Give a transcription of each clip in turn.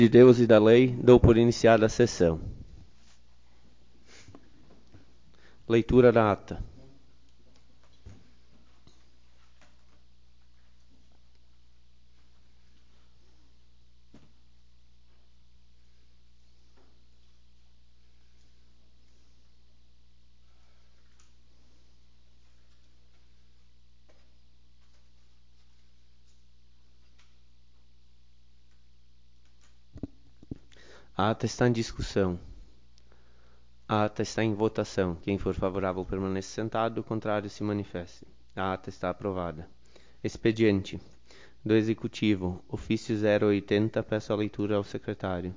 De Deus e da lei, dou por iniciada a sessão. Leitura da ata. A ata está em discussão. A ata está em votação. Quem for favorável permaneça sentado, o contrário se manifeste. A ata está aprovada. Expediente. Do Executivo, ofício 080, peço a leitura ao secretário.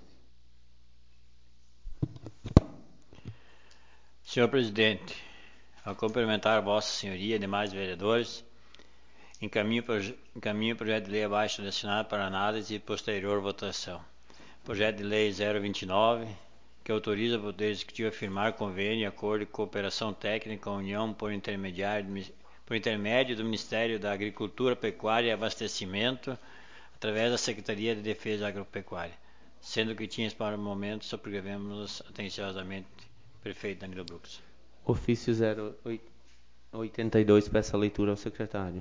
Senhor Presidente, ao cumprimentar Vossa Senhoria e demais vereadores, encaminho o projeto de lei abaixo destinado para análise e posterior votação. Projeto de Lei 029, que autoriza o Poder Executivo a firmar convênio, acordo e cooperação técnica com a União por intermédio do Ministério da Agricultura, Pecuária e Abastecimento, através da Secretaria de Defesa Agropecuária. Sendo que tínhamos para o momento, subscrevemos atenciosamente, Prefeito Danilo Brux. Ofício 082, peço a leitura ao secretário.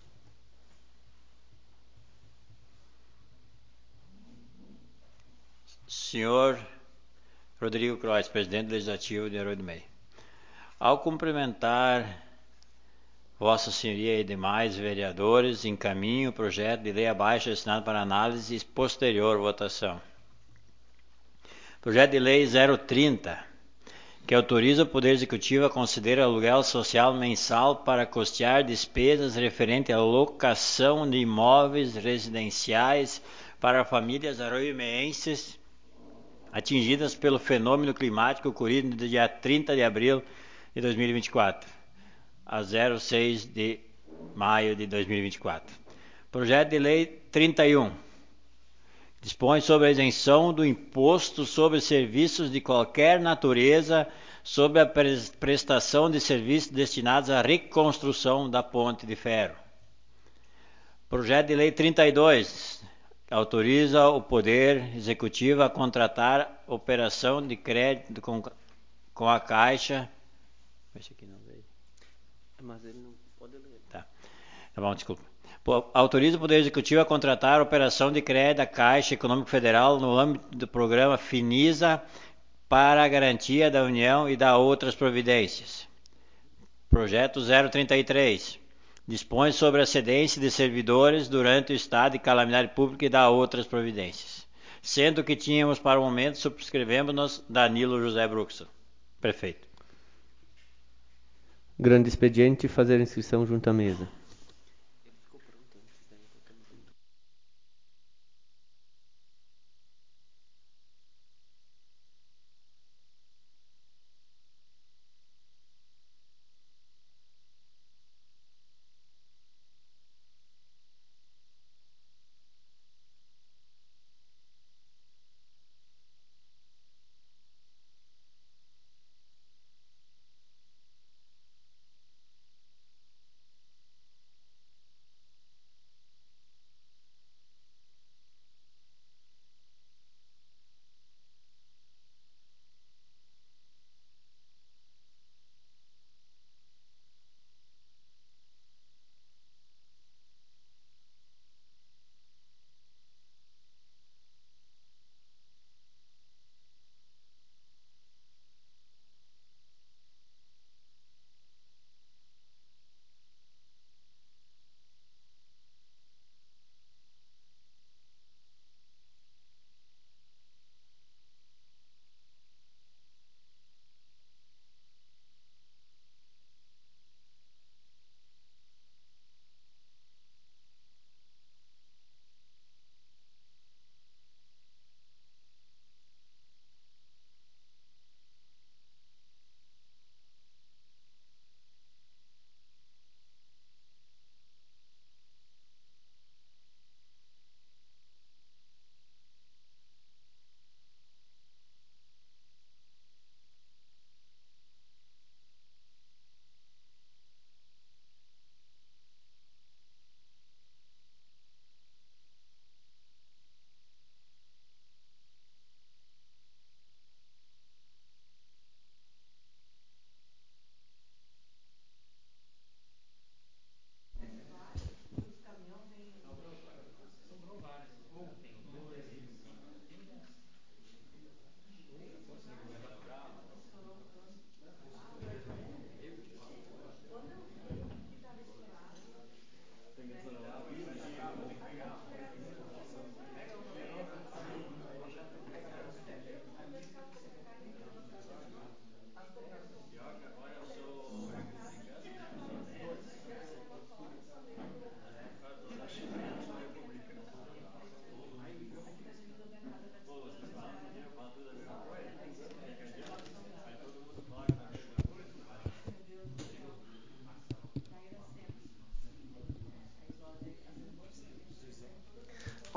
Senhor Rodrigo Croix, Presidente Legislativo de Arroio do Meio. Ao cumprimentar Vossa Senhoria e demais vereadores, encaminho o projeto de lei abaixo destinado para análise e posterior votação. Projeto de Lei 030, que autoriza o Poder Executivo a conceder aluguel social mensal para custear despesas referentes à locação de imóveis residenciais para famílias arroiomeenses atingidas pelo fenômeno climático ocorrido no dia 30 de abril de 2024, a 06 de maio de 2024. Projeto de Lei 31. Dispõe sobre a isenção do imposto sobre serviços de qualquer natureza sobre a prestação de serviços destinados à reconstrução da Ponte de Ferro. Projeto de Lei 32. Autoriza o Poder Executivo a contratar operação de crédito com a Caixa. Esse aqui não veio. Mas ele não pode ler. Tá bom, desculpa. Autoriza o Poder Executivo a contratar operação de crédito da Caixa Econômica Federal no âmbito do programa Finisa para a garantia da União e da outras providências. Projeto 033. Dispõe sobre a cedência de servidores durante o estado de calamidade pública e dá outras providências. Sendo que tínhamos para o momento, subscrevemos Danilo José Bruxo, prefeito. Grande expediente, fazer inscrição junto à mesa.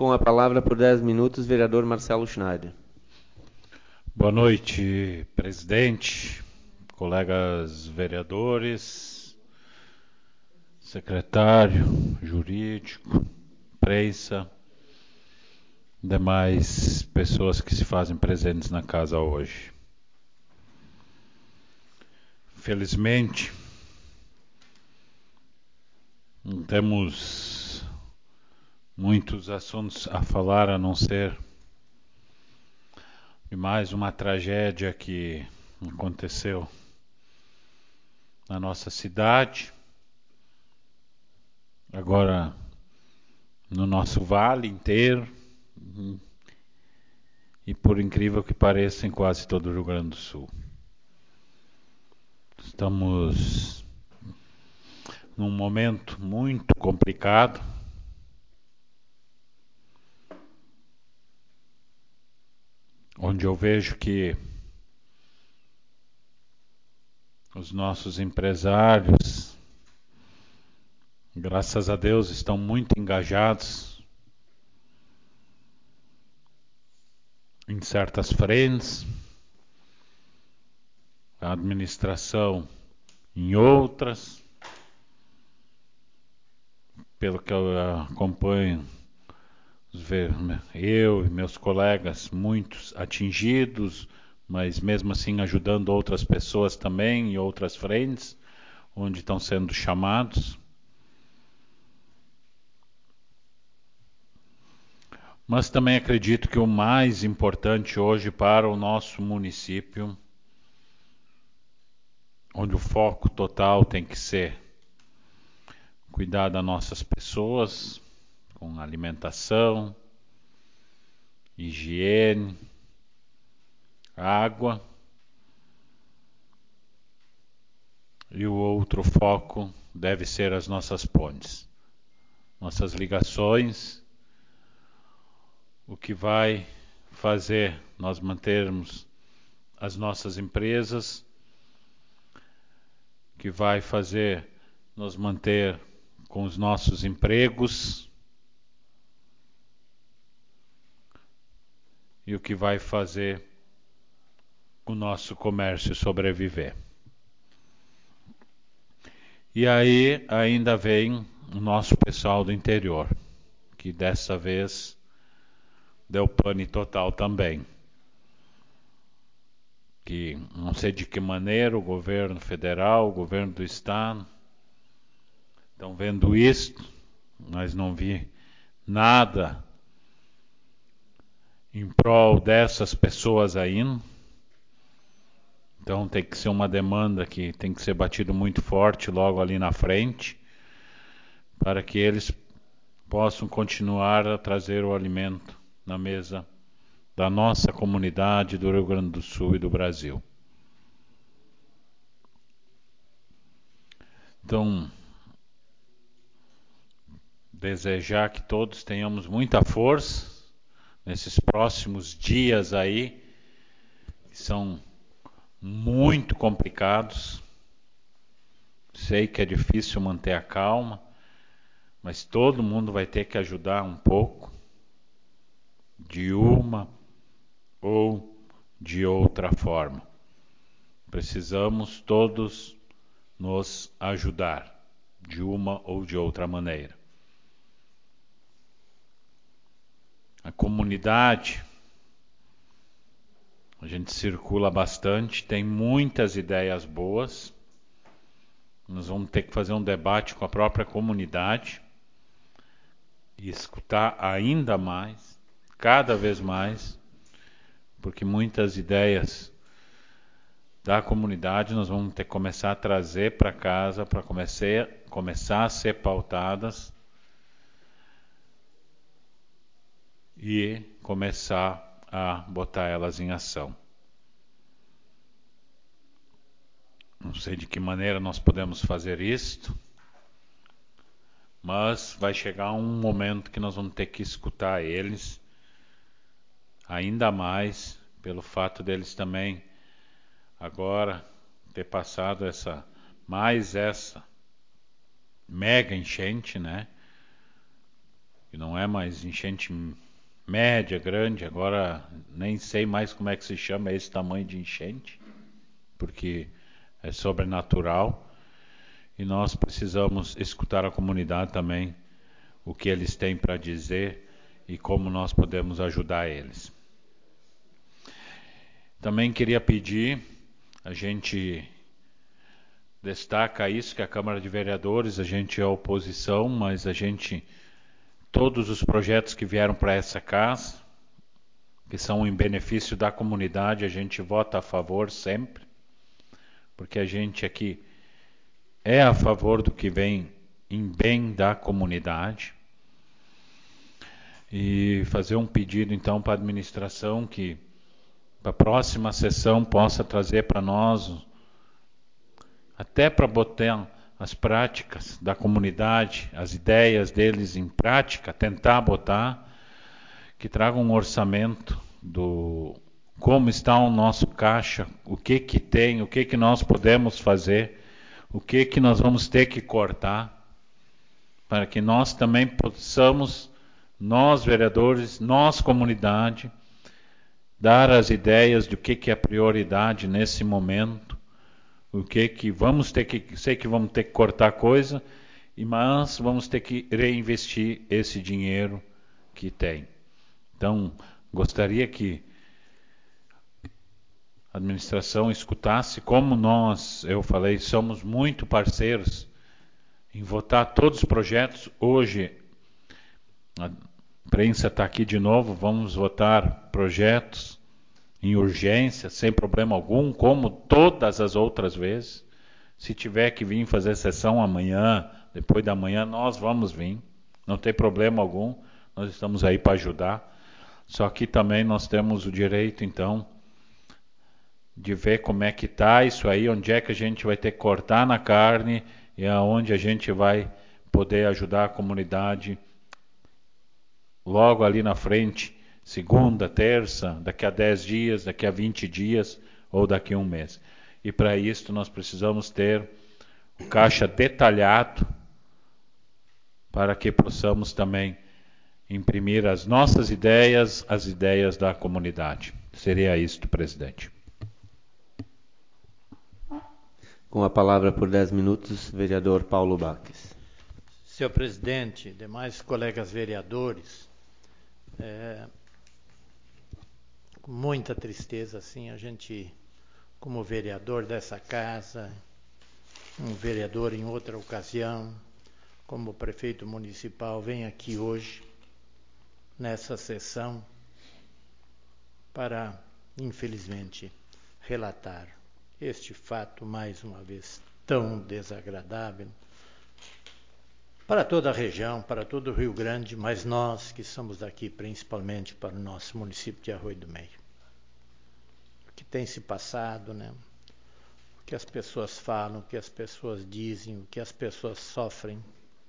Com a palavra por 10 minutos, vereador Marcelo Schneider. Boa noite, presidente, colegas vereadores, secretário jurídico, prensa, demais pessoas que se fazem presentes na casa hoje. Felizmente, não temos muitos assuntos a falar a não ser de mais uma tragédia que aconteceu na nossa cidade, agora no nosso vale inteiro e, por incrível que pareça, em quase todo o Rio Grande do Sul. Estamos num momento muito complicado, onde eu vejo que os nossos empresários, graças a Deus, estão muito engajados em certas frentes, a administração em outras. Pelo que eu acompanho, eu e meus colegas, muitos atingidos, mas mesmo assim ajudando outras pessoas também em outras frentes, onde estão sendo chamados. Mas também acredito que o mais importante hoje para o nosso município, onde o foco total tem que ser cuidar das nossas pessoas, com alimentação, higiene, água. E o outro foco deve ser as nossas pontes, nossas ligações, o que vai fazer nós mantermos as nossas empresas, que vai fazer nos manter com os nossos empregos e o que vai fazer o nosso comércio sobreviver. E aí ainda vem o nosso pessoal do interior, que dessa vez deu pane total também. Que não sei de que maneira o governo federal, o governo do estado estão vendo isto, mas não vi nada em prol dessas pessoas ainda. Então tem que ser uma demanda que tem que ser batido muito forte logo ali na frente, para que eles possam continuar a trazer o alimento na mesa da nossa comunidade do Rio Grande do Sul e do Brasil. Então, desejar que todos tenhamos muita força nesses próximos dias aí, que são muito complicados. Sei que é difícil manter a calma, mas todo mundo vai ter que ajudar um pouco, de uma ou de outra forma. Precisamos todos nos ajudar, de uma ou de outra maneira. A comunidade, a gente circula bastante, tem muitas ideias boas. Nós vamos ter que fazer um debate com a própria comunidade e escutar ainda mais, cada vez mais, porque muitas ideias da comunidade nós vamos ter que começar a trazer para casa para começar a ser pautadas e começar a botar elas em ação. Não sei de que maneira nós podemos fazer isto, mas vai chegar um momento que nós vamos ter que escutar eles ainda mais, pelo fato deles também agora ter passado essa mega enchente, né? que não é mais enchente média, grande, agora nem sei mais como é que se chama esse tamanho de enchente, porque é sobrenatural, e nós precisamos escutar a comunidade também, o que eles têm para dizer e como nós podemos ajudar eles. Também queria pedir, a gente destaca isso, que a Câmara de Vereadores, a gente é oposição, mas todos os projetos que vieram para essa casa, que são em benefício da comunidade, a gente vota a favor sempre, porque a gente aqui é a favor do que vem em bem da comunidade. E fazer um pedido então para a administração que para a próxima sessão possa trazer para nós, até para botar as práticas da comunidade, as ideias deles em prática, tentar botar, que traga um orçamento do como está o nosso caixa, o que tem, o que nós podemos fazer, o que nós vamos ter que cortar, para que nós também possamos, nós vereadores, nós comunidade, dar as ideias do que é prioridade nesse momento, o que vamos ter que, sei que vamos ter que cortar coisa, mas vamos ter que reinvestir esse dinheiro que tem. Então, gostaria que a administração escutasse como nós, eu falei, somos muito parceiros em votar todos os projetos. Hoje, a imprensa está aqui de novo, vamos votar projetos em urgência, sem problema algum, como todas as outras vezes. Se tiver que vir fazer sessão amanhã, depois da manhã, nós vamos vir, não tem problema algum, nós estamos aí para ajudar. Só que também nós temos o direito, então, de ver como é que está isso aí, onde é que a gente vai ter que cortar na carne e aonde a gente vai poder ajudar a comunidade logo ali na frente, segunda, terça, daqui a 10 dias, daqui a 20 dias ou daqui a um mês. E para isso nós precisamos ter o caixa detalhado para que possamos também imprimir as nossas ideias, as ideias da comunidade. Seria isto, presidente. Com a palavra por 10 minutos, vereador Paulo Baques. Senhor presidente, demais colegas vereadores, com muita tristeza, assim, a gente, como vereador dessa casa, um vereador em outra ocasião, como prefeito municipal, vem aqui hoje, nessa sessão, para, infelizmente, relatar este fato, mais uma vez, tão desagradável para toda a região, para todo o Rio Grande, mas nós que estamos aqui principalmente para o nosso município de Arroio do Meio. O que tem se passado, né? O que as pessoas falam, o que as pessoas dizem, o que as pessoas sofrem,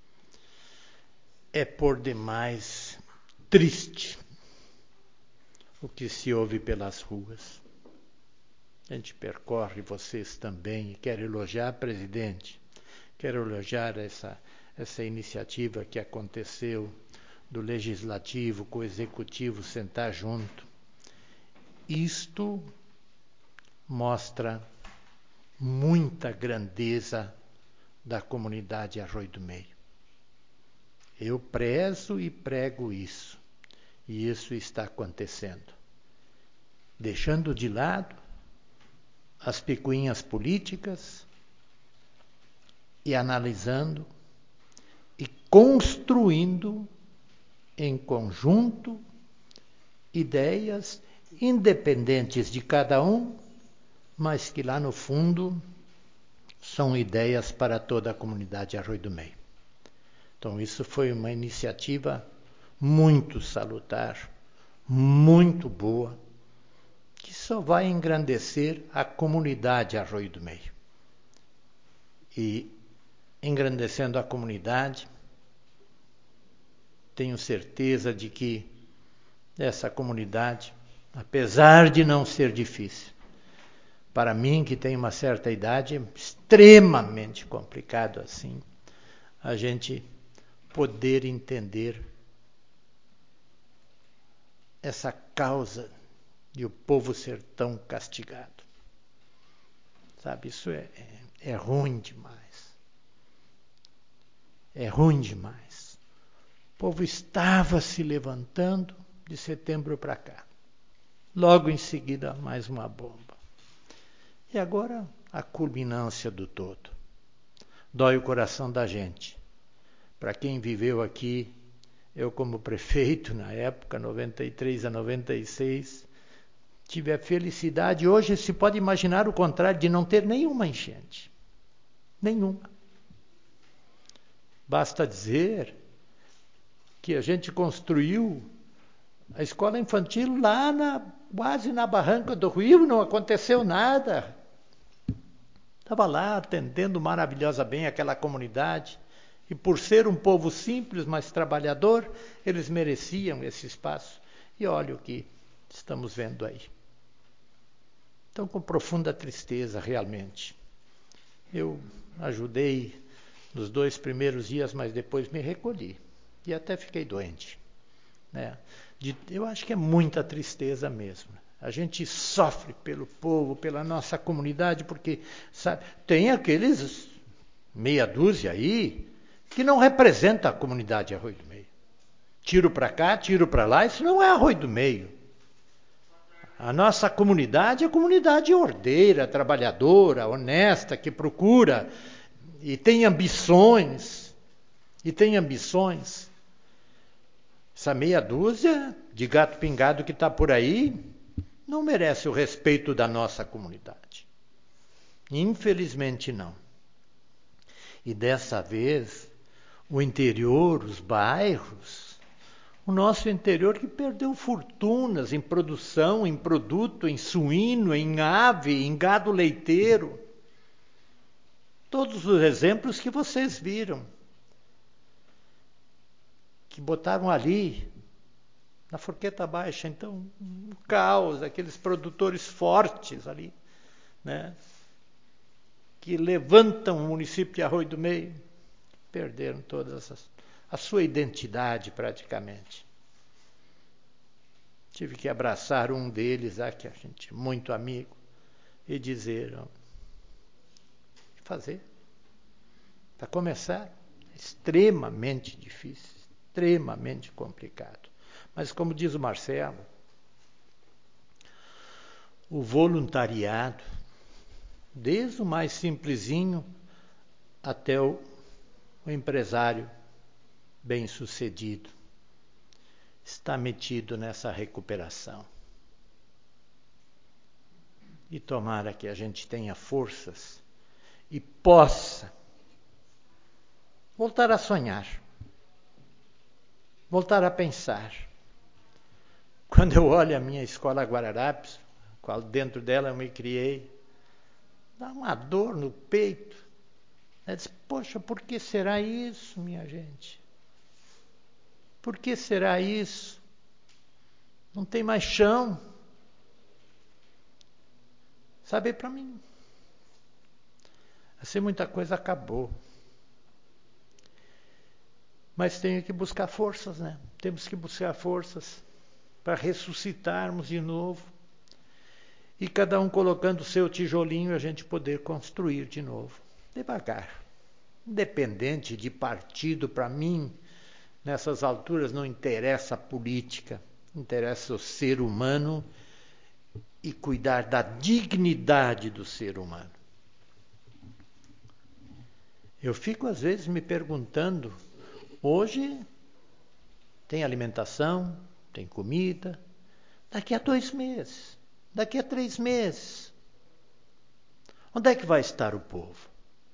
é por demais triste o que se ouve pelas ruas. A gente percorre, vocês também, e quero elogiar, presidente, quero elogiar essa iniciativa que aconteceu do Legislativo com o Executivo sentar junto. Isto mostra muita grandeza da comunidade Arroio do Meio. Eu prezo e prego isso, e isso está acontecendo. Deixando de lado as picuinhas políticas e analisando e construindo em conjunto ideias independentes de cada um, mas que lá no fundo são ideias para toda a comunidade Arroio do Meio. Então isso foi uma iniciativa muito salutar, muito boa, que só vai engrandecer a comunidade Arroio do Meio. E engrandecendo a comunidade, tenho certeza de que essa comunidade, apesar de não ser difícil, para mim que tenho uma certa idade, é extremamente complicado assim, a gente poder entender essa causa de o povo ser tão castigado. Sabe, isso é ruim demais. É ruim demais. O povo estava se levantando de setembro para cá. Logo em seguida, mais uma bomba. E agora, a culminância do todo. Dói o coração da gente. Para quem viveu aqui, eu como prefeito na época, 93 a 96, tive a felicidade, hoje se pode imaginar o contrário, de não ter nenhuma enchente. Nenhuma. Basta dizer que a gente construiu a escola infantil lá quase na barranca do rio, não aconteceu nada. Estava lá atendendo maravilhosa bem aquela comunidade. E por ser um povo simples, mas trabalhador, eles mereciam esse espaço. E olha o que estamos vendo aí. Então, com profunda tristeza, realmente. Eu ajudei nos 2 primeiros dias, mas depois me recolhi. E até fiquei doente. Né? Eu acho que é muita tristeza mesmo. A gente sofre pelo povo, pela nossa comunidade, porque sabe, tem aqueles meia dúzia aí que não representa a comunidade Arroio do Meio. Tiro para cá, tiro para lá, isso não é Arroio do Meio. A nossa comunidade é comunidade ordeira, trabalhadora, honesta, que procura e tem ambições. Essa meia dúzia de gato pingado que está por aí não merece o respeito da nossa comunidade. Infelizmente não. E dessa vez, o interior, os bairros, o nosso interior que perdeu fortunas em produção, em produto, em suíno, em ave, em gado leiteiro. Todos os exemplos que vocês viram. Que botaram ali, na Forqueta Baixa, então, um caos, aqueles produtores fortes ali, né? Que levantam o município de Arroio do Meio, perderam todas a sua identidade praticamente. Tive que abraçar um deles, que a gente é muito amigo, e dizer, fazer. Para começar, é extremamente difícil, extremamente complicado. Mas como diz o Marcelo, o voluntariado, desde o mais simplesinho até o empresário bem-sucedido, está metido nessa recuperação. E tomara que a gente tenha forças e possa voltar a sonhar, voltar a pensar. Quando eu olho a minha escola Guararapes, qual dentro dela eu me criei, dá uma dor no peito. Eu disse, poxa, por que será isso, minha gente? Por que será isso? Não tem mais chão. Sabe, para mim, assim muita coisa acabou. Mas tenho que buscar forças, né? Temos que buscar forças para ressuscitarmos de novo. E cada um colocando o seu tijolinho a gente poder construir de novo. Devagar. Independente de partido, para mim, nessas alturas não interessa a política. Interessa o ser humano e cuidar da dignidade do ser humano. Eu fico às vezes me perguntando, hoje tem alimentação, tem comida, daqui a 2 meses, daqui a 3 meses, onde é que vai estar o povo?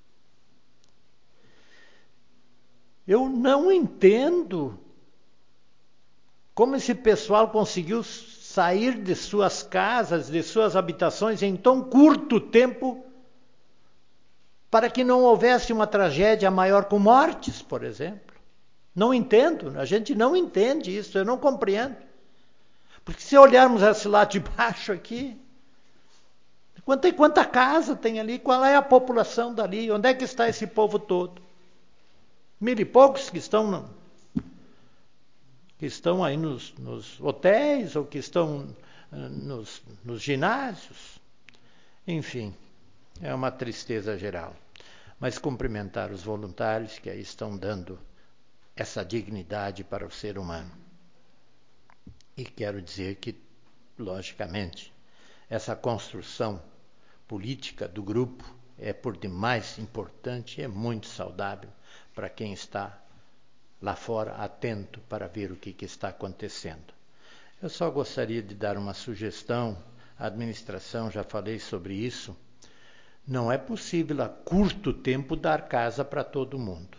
Eu não entendo como esse pessoal conseguiu sair de suas casas, de suas habitações em tão curto tempo, para que não houvesse uma tragédia maior com mortes, por exemplo. Não entendo, a gente não entende isso, eu não compreendo. Porque se olharmos esse lado de baixo aqui, quanta casa tem ali, qual é a população dali, onde é que está esse povo todo? 1000 e poucos que estão que estão aí nos hotéis ou que estão nos ginásios. Enfim, é uma tristeza geral. Mas cumprimentar os voluntários que aí estão dando essa dignidade para o ser humano. E quero dizer que, logicamente, essa construção política do grupo é por demais importante e é muito saudável para quem está lá fora atento para ver o que está acontecendo. Eu só gostaria de dar uma sugestão à administração, já falei sobre isso. Não é possível a curto tempo dar casa para todo mundo.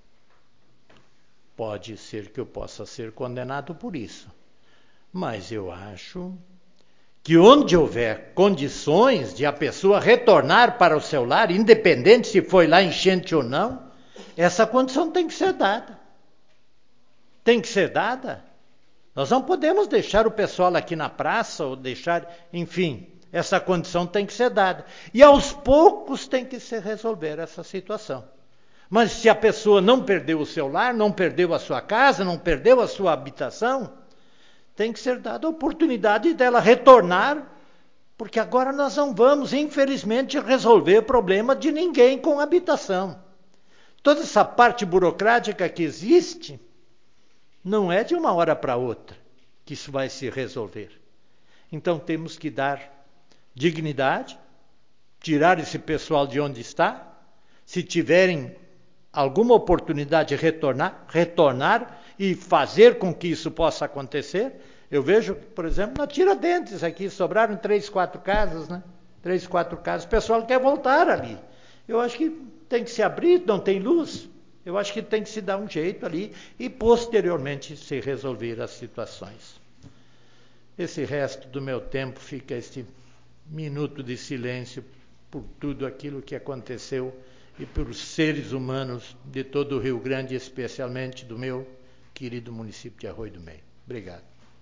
Pode ser que eu possa ser condenado por isso. Mas eu acho que onde houver condições de a pessoa retornar para o seu lar, independente se foi lá enchente ou não, essa condição tem que ser dada. Tem que ser dada. Nós não podemos deixar o pessoal aqui na praça ou deixar, enfim, essa condição tem que ser dada. E aos poucos tem que se resolver essa situação. Mas se a pessoa não perdeu o seu lar, não perdeu a sua casa, não perdeu a sua habitação, tem que ser dada a oportunidade dela retornar, porque agora nós não vamos, infelizmente, resolver o problema de ninguém com habitação. Toda essa parte burocrática que existe, não é de uma hora para outra que isso vai se resolver. Então temos que dar dignidade, tirar esse pessoal de onde está. Se tiverem alguma oportunidade de retornar e fazer com que isso possa acontecer. Eu vejo, por exemplo, na Tiradentes aqui, sobraram 3, 4 casas, né? 3, 4 casas, o pessoal quer voltar ali. Eu acho que tem que se abrir, não tem luz. Eu acho que tem que se dar um jeito ali e posteriormente se resolver as situações. Esse resto do meu tempo fica este minuto de silêncio por tudo aquilo que aconteceu e pelos seres humanos de todo o Rio Grande, especialmente do meu querido município de Arroio do Meio. Obrigado.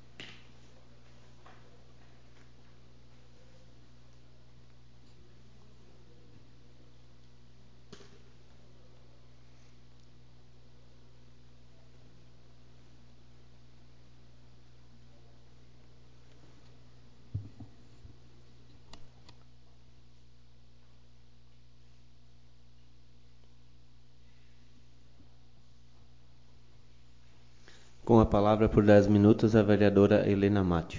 Com a palavra por 10 minutos, a vereadora Helena Matti.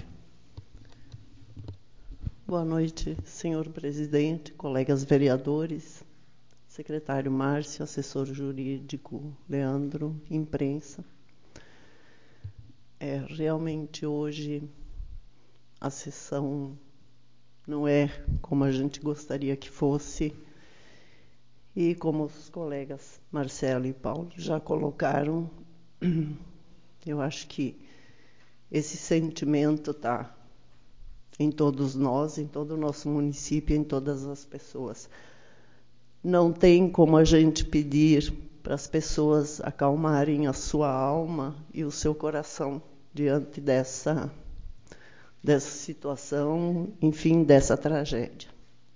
Boa noite, senhor presidente, colegas vereadores, secretário Márcio, assessor jurídico Leandro, imprensa. Realmente hoje a sessão não é como a gente gostaria que fosse. E como os colegas Marcelo e Paulo já colocaram, eu acho que esse sentimento está em todos nós, em todo o nosso município, em todas as pessoas. Não tem como a gente pedir para as pessoas acalmarem a sua alma e o seu coração diante dessa situação, enfim, dessa tragédia.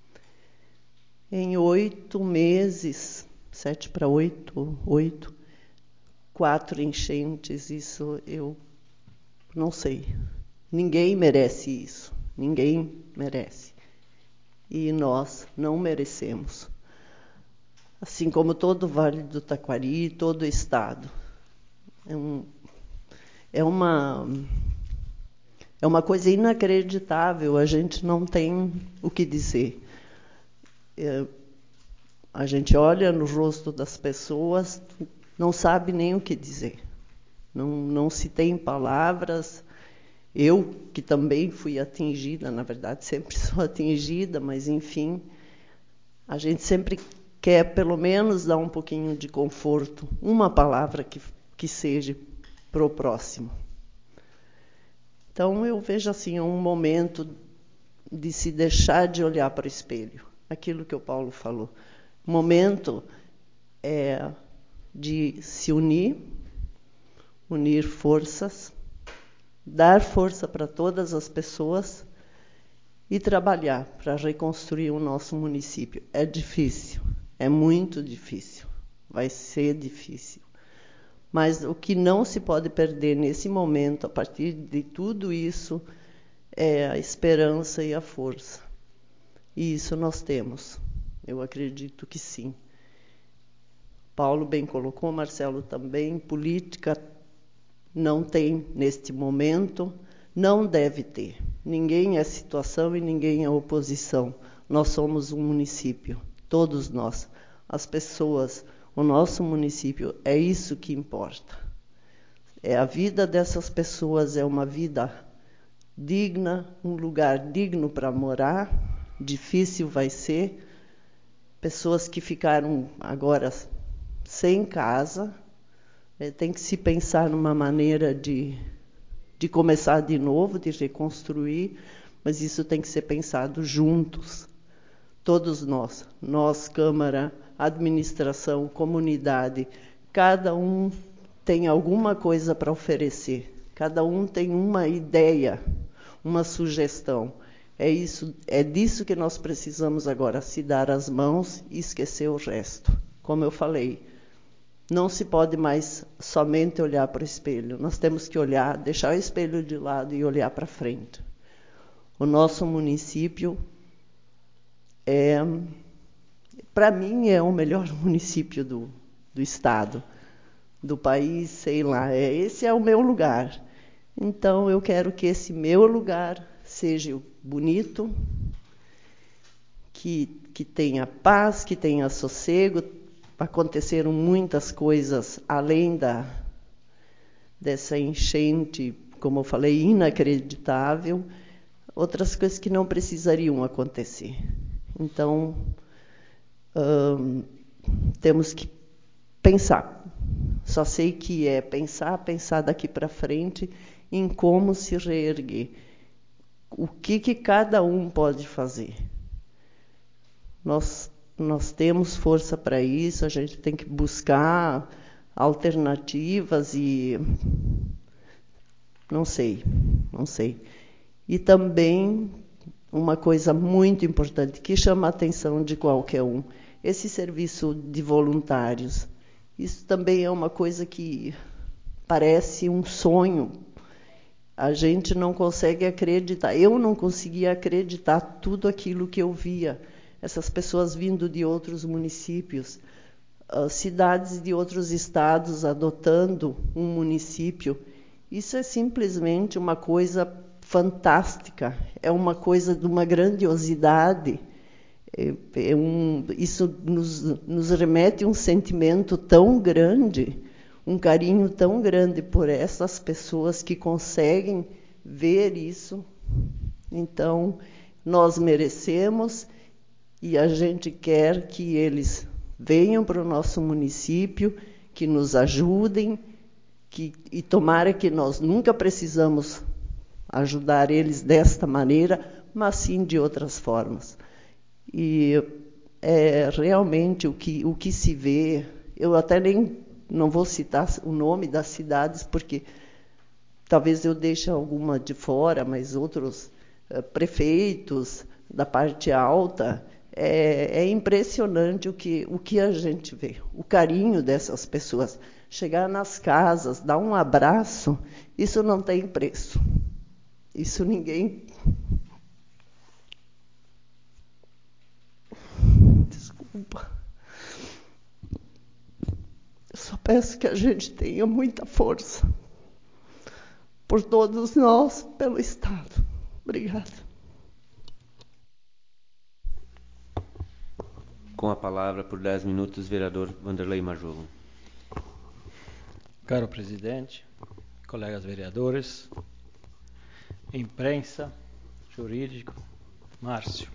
Em 8 meses, 7 para 8, 4 enchentes, isso eu não sei. Ninguém merece isso. Ninguém merece. E nós não merecemos. Assim como todo o Vale do Taquari, todo o Estado. É uma coisa inacreditável, a gente não tem o que dizer. A gente olha no rosto das pessoas, não sabe nem o que dizer. Não se tem palavras. Eu, que também fui atingida, na verdade, sempre sou atingida, mas, enfim, a gente sempre quer, pelo menos, dar um pouquinho de conforto, uma palavra que seja para o próximo. Então, eu vejo assim um momento de se deixar de olhar para o espelho, aquilo que o Paulo falou. O momento é de se unir forças, dar força para todas as pessoas e trabalhar para reconstruir o nosso município. É difícil, é muito difícil, vai ser difícil. Mas o que não se pode perder nesse momento, a partir de tudo isso, é a esperança e a força. E isso nós temos. Eu acredito que sim. Paulo bem colocou, Marcelo também, política não tem neste momento, não deve ter. Ninguém é situação e ninguém é oposição. Nós somos um município, todos nós, as pessoas, o nosso município, é isso que importa. É a vida dessas pessoas, é uma vida digna, um lugar digno para morar, difícil vai ser. Pessoas que ficaram agora sem casa, tem que se pensar numa maneira de começar de novo, de reconstruir, mas isso tem que ser pensado juntos, todos nós, Câmara, administração, comunidade, cada um tem alguma coisa para oferecer, cada um tem uma ideia, uma sugestão. É disso que nós precisamos agora, se dar as mãos e esquecer o resto. Como eu falei, não se pode mais somente olhar para o espelho. Nós temos que olhar, deixar o espelho de lado e olhar para frente. O nosso município para mim, é o melhor município do estado, do país, sei lá. Esse é o meu lugar. Então, eu quero que esse meu lugar seja bonito, que tenha paz, que tenha sossego. Aconteceram muitas coisas além dessa enchente, como eu falei, inacreditável, outras coisas que não precisariam acontecer. Então, temos que pensar. Só sei que é pensar daqui para frente em como se reerguer. O que cada um pode fazer. Nós temos força para isso, a gente tem que buscar alternativas e não sei. E também uma coisa muito importante que chama a atenção de qualquer um, esse serviço de voluntários. Isso também é uma coisa que parece um sonho. A gente não consegue acreditar. Eu não conseguia acreditar tudo aquilo que eu via. Essas pessoas vindo de outros municípios, cidades de outros estados adotando um município. Isso é simplesmente uma coisa fantástica, é uma coisa de uma grandiosidade. Isso nos remete a um sentimento tão grande, um carinho tão grande por essas pessoas que conseguem ver isso. Então, nós merecemos. E a gente quer que eles venham para o nosso município, que nos ajudem, e tomara que nós nunca precisamos ajudar eles desta maneira, mas sim de outras formas. E realmente o que se vê, eu até nem não vou citar o nome das cidades, porque talvez eu deixe alguma de fora, mas outros prefeitos da parte alta. É impressionante o que a gente vê, o carinho dessas pessoas. Chegar nas casas, dar um abraço, isso não tem preço. Isso ninguém... Desculpa. Eu só peço que a gente tenha muita força. Por todos nós, pelo Estado. Obrigada. Com a palavra, por 10 minutos, vereador Vanderlei Majolo. Caro presidente, colegas vereadores, imprensa, jurídico, Márcio.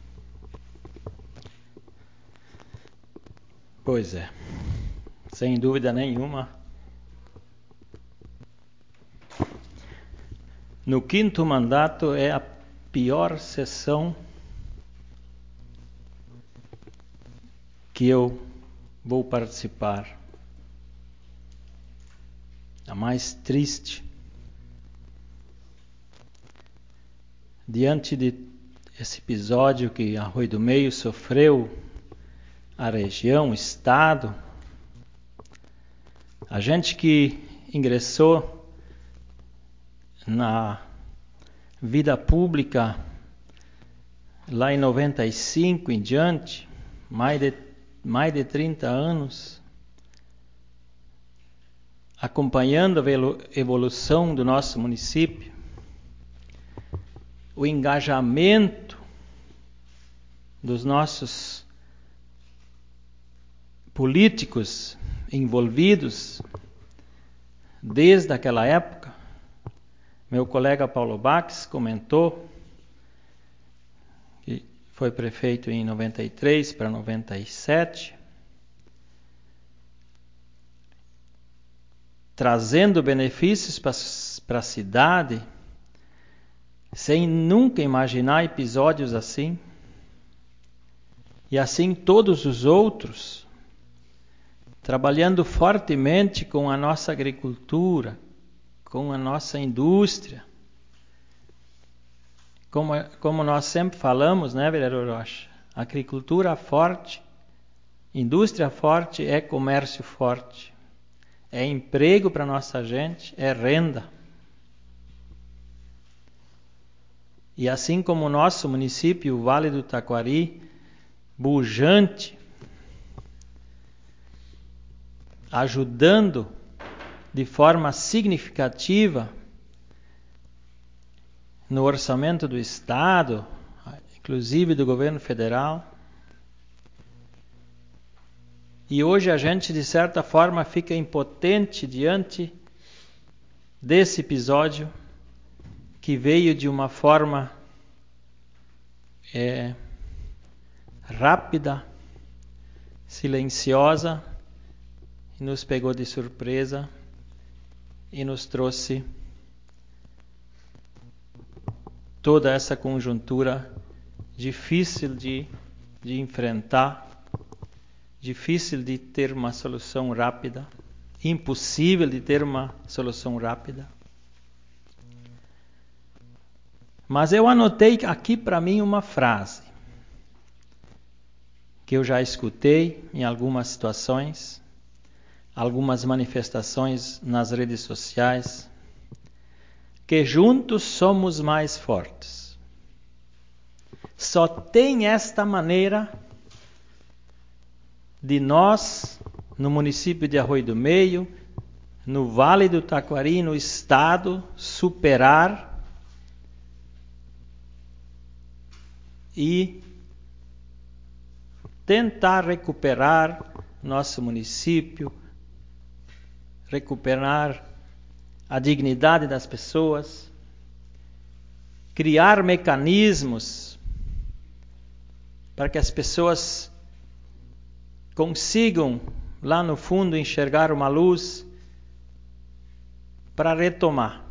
Pois é, sem dúvida nenhuma, no 5º mandato é a pior sessão que eu vou participar. A mais triste. Diante de esse episódio que Arroio do Meio sofreu, a região, o estado, A gente que ingressou na vida pública lá em 95 em diante, mais de 30 anos, acompanhando a evolução do nosso município, o engajamento dos nossos políticos envolvidos desde aquela época. Meu colega Paulo Bax comentou que foi prefeito em 93 para 97, trazendo benefícios para a cidade, sem nunca imaginar episódios assim. E assim todos os outros, trabalhando fortemente com a nossa agricultura, com a nossa indústria. Como nós sempre falamos, né, vereador Rocha? Agricultura forte, indústria forte é comércio forte. É emprego para nossa gente, é renda. E assim como o nosso município, o Vale do Taquari, bujante, ajudando de forma significativa no orçamento do Estado, inclusive do governo federal. E hoje a gente, de certa forma, fica impotente diante desse episódio que veio de uma forma rápida, silenciosa, e nos pegou de surpresa e nos trouxe toda essa conjuntura difícil de enfrentar, difícil de ter uma solução rápida, impossível de ter uma solução rápida. Mas eu anotei aqui para mim uma frase que eu já escutei em algumas situações, algumas manifestações nas redes sociais, que juntos somos mais fortes. Só tem esta maneira de nós, no município de Arroio do Meio, no Vale do Taquari, no estado, superar e tentar recuperar nosso município, recuperar a dignidade das pessoas, criar mecanismos para que as pessoas consigam lá no fundo enxergar uma luz para retomar.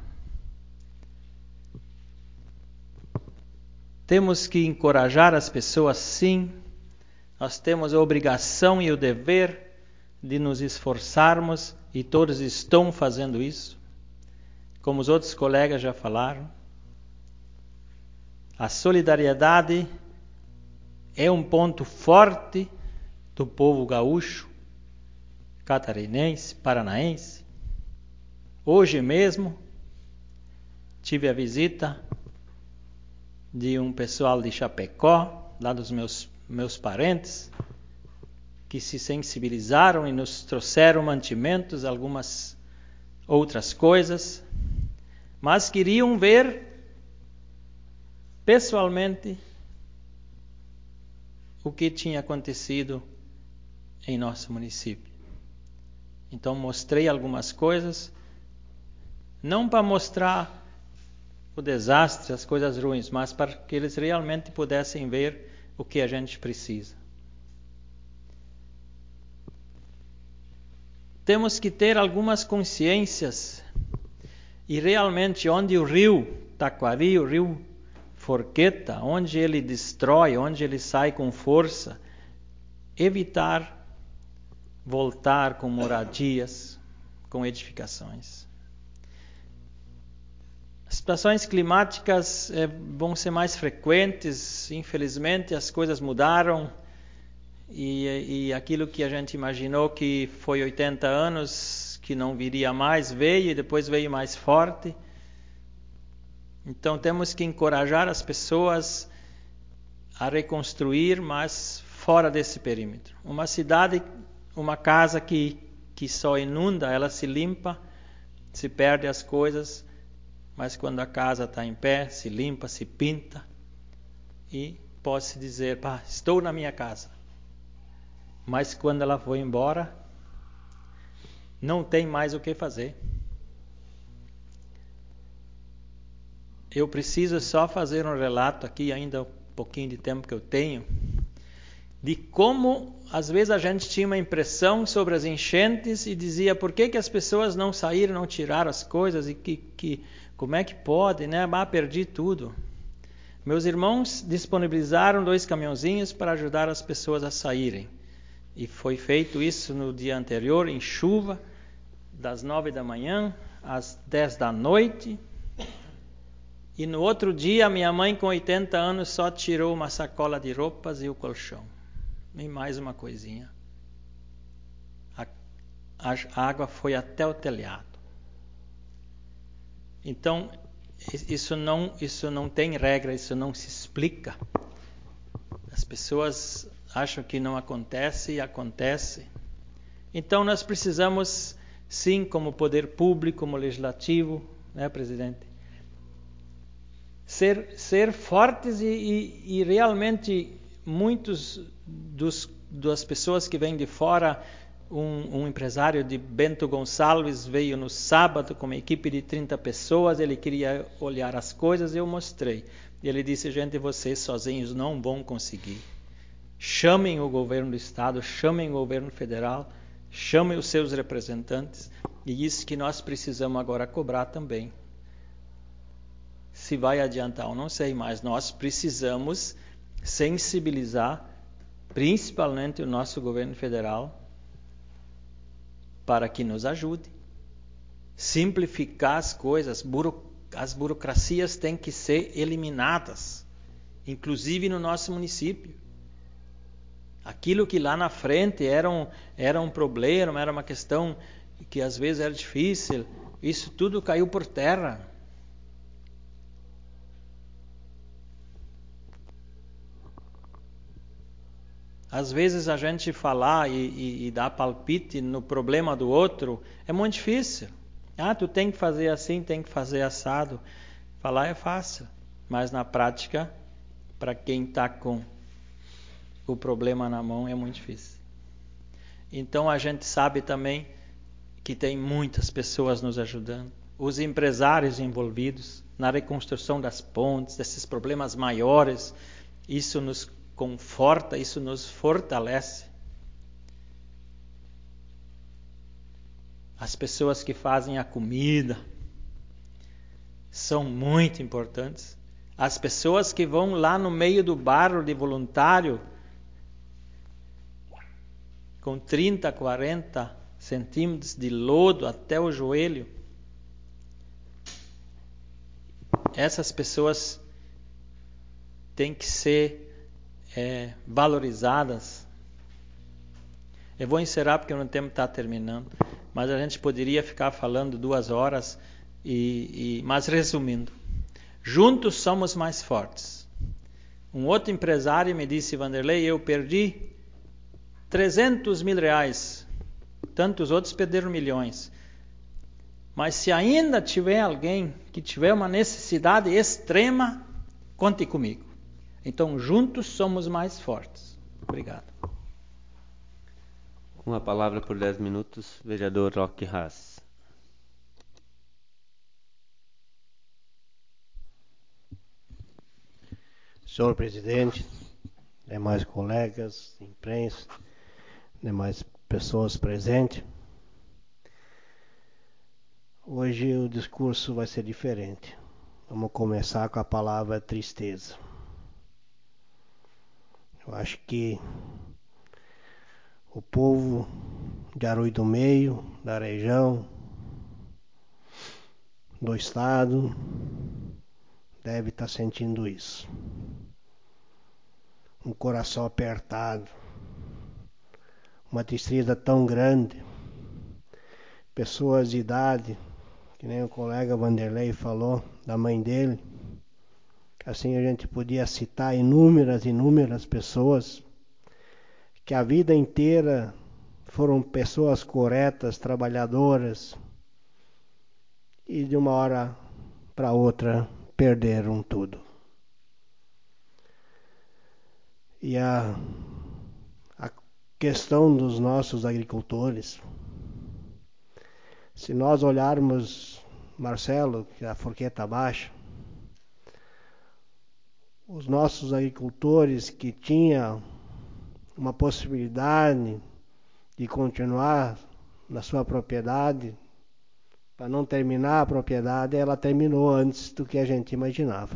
Temos que encorajar as pessoas, sim. Nós temos a obrigação e o dever de nos esforçarmos, e todos estão fazendo isso. Como os outros colegas já falaram, a solidariedade é um ponto forte do povo gaúcho, catarinense, paranaense. Hoje mesmo tive a visita de um pessoal de Chapecó, lá dos meus parentes, que se sensibilizaram e nos trouxeram mantimentos, algumas outras coisas, mas queriam ver pessoalmente o que tinha acontecido em nosso município. Então mostrei algumas coisas, não para mostrar o desastre, as coisas ruins, mas para que eles realmente pudessem ver o que a gente precisa. Temos que ter algumas consciências e realmente onde o rio Taquari, o rio Forqueta, onde ele destrói, onde ele sai com força, evitar voltar com moradias, com edificações. As situações climáticas vão ser mais frequentes, infelizmente as coisas mudaram e aquilo que a gente imaginou que foi 80 anos, que não viria mais, veio e depois veio mais forte. Então temos que encorajar as pessoas a reconstruir, mas fora desse perímetro. Uma cidade, uma casa que só inunda, ela se limpa, se perde as coisas, mas quando a casa está em pé, se limpa, se pinta e pode-se dizer, estou na minha casa. Mas quando ela foi embora, não tem mais o que fazer. Eu preciso só fazer um relato aqui, ainda um pouquinho de tempo que eu tenho, de como às vezes a gente tinha uma impressão sobre as enchentes e dizia por que as pessoas não saíram, não tiraram as coisas e como é que pode, né? Perdi tudo. Meus irmãos disponibilizaram 2 caminhãozinhos para ajudar as pessoas a saírem. E foi feito isso no dia anterior, em chuva, das 9 da manhã às 10 da noite. E no outro dia, minha mãe, com 80 anos, só tirou uma sacola de roupas e o colchão. E mais uma coisinha. A água foi até o telhado. Então, isso não tem regra, isso não se explica. As pessoas acham que não acontece e acontece. Então, nós precisamos, sim, como poder público, como legislativo, né, presidente? Ser fortes e realmente muitos das pessoas que vêm de fora, um empresário de Bento Gonçalves veio no sábado com uma equipe de 30 pessoas, ele queria olhar as coisas, eu mostrei. E ele disse, gente, vocês sozinhos não vão conseguir. Chamem o governo do estado, chamem o governo federal, chamem os seus representantes, e isso que nós precisamos agora cobrar também. Se vai adiantar ou não sei, mas nós precisamos sensibilizar principalmente o nosso governo federal para que nos ajude. Simplificar as coisas, as burocracias têm que ser eliminadas, inclusive no nosso município. Aquilo que lá na frente era um problema, era uma questão que às vezes era difícil, isso tudo caiu por terra. Às vezes a gente falar e dar palpite no problema do outro é muito difícil. Tu tem que fazer assim, tem que fazer assado. Falar é fácil, mas na prática, para quem está com o problema na mão, é muito difícil. Então a gente sabe também que tem muitas pessoas nos ajudando. Os empresários envolvidos na reconstrução das pontes, desses problemas maiores, isso nos conforta, isso nos fortalece. As pessoas que fazem a comida são muito importantes. As pessoas que vão lá no meio do barro de voluntário com 30, 40 centímetros de lodo até o joelho. Essas pessoas têm que ser valorizadas. Eu vou encerrar porque o meu tempo está terminando, mas a gente poderia ficar falando 2 horas, mas resumindo, juntos somos mais fortes. Um outro empresário me disse, Vanderlei, eu perdi 300 mil reais, tantos outros perderam milhões, mas se ainda tiver alguém que tiver uma necessidade extrema, conte comigo. Então, juntos somos mais fortes. Obrigado. Com a palavra por 10 minutos, vereador Roque Haas. Senhor presidente, demais colegas, imprensa, demais pessoas presentes, hoje o discurso vai ser diferente. Vamos começar com a palavra tristeza. Eu acho que o povo de Arroio do Meio, da região, do estado, deve estar sentindo isso. Um coração apertado, uma tristeza tão grande pessoas de idade, que nem o colega Vanderlei falou, da mãe dele. Assim a gente podia citar inúmeras pessoas que a vida inteira foram pessoas corretas, trabalhadoras, e de uma hora para outra perderam tudo. E a questão dos nossos agricultores, se nós olharmos, Marcelo, que é a Forqueta Baixa, os nossos agricultores que tinham uma possibilidade de continuar na sua propriedade, para não terminar a propriedade, ela terminou antes do que a gente imaginava.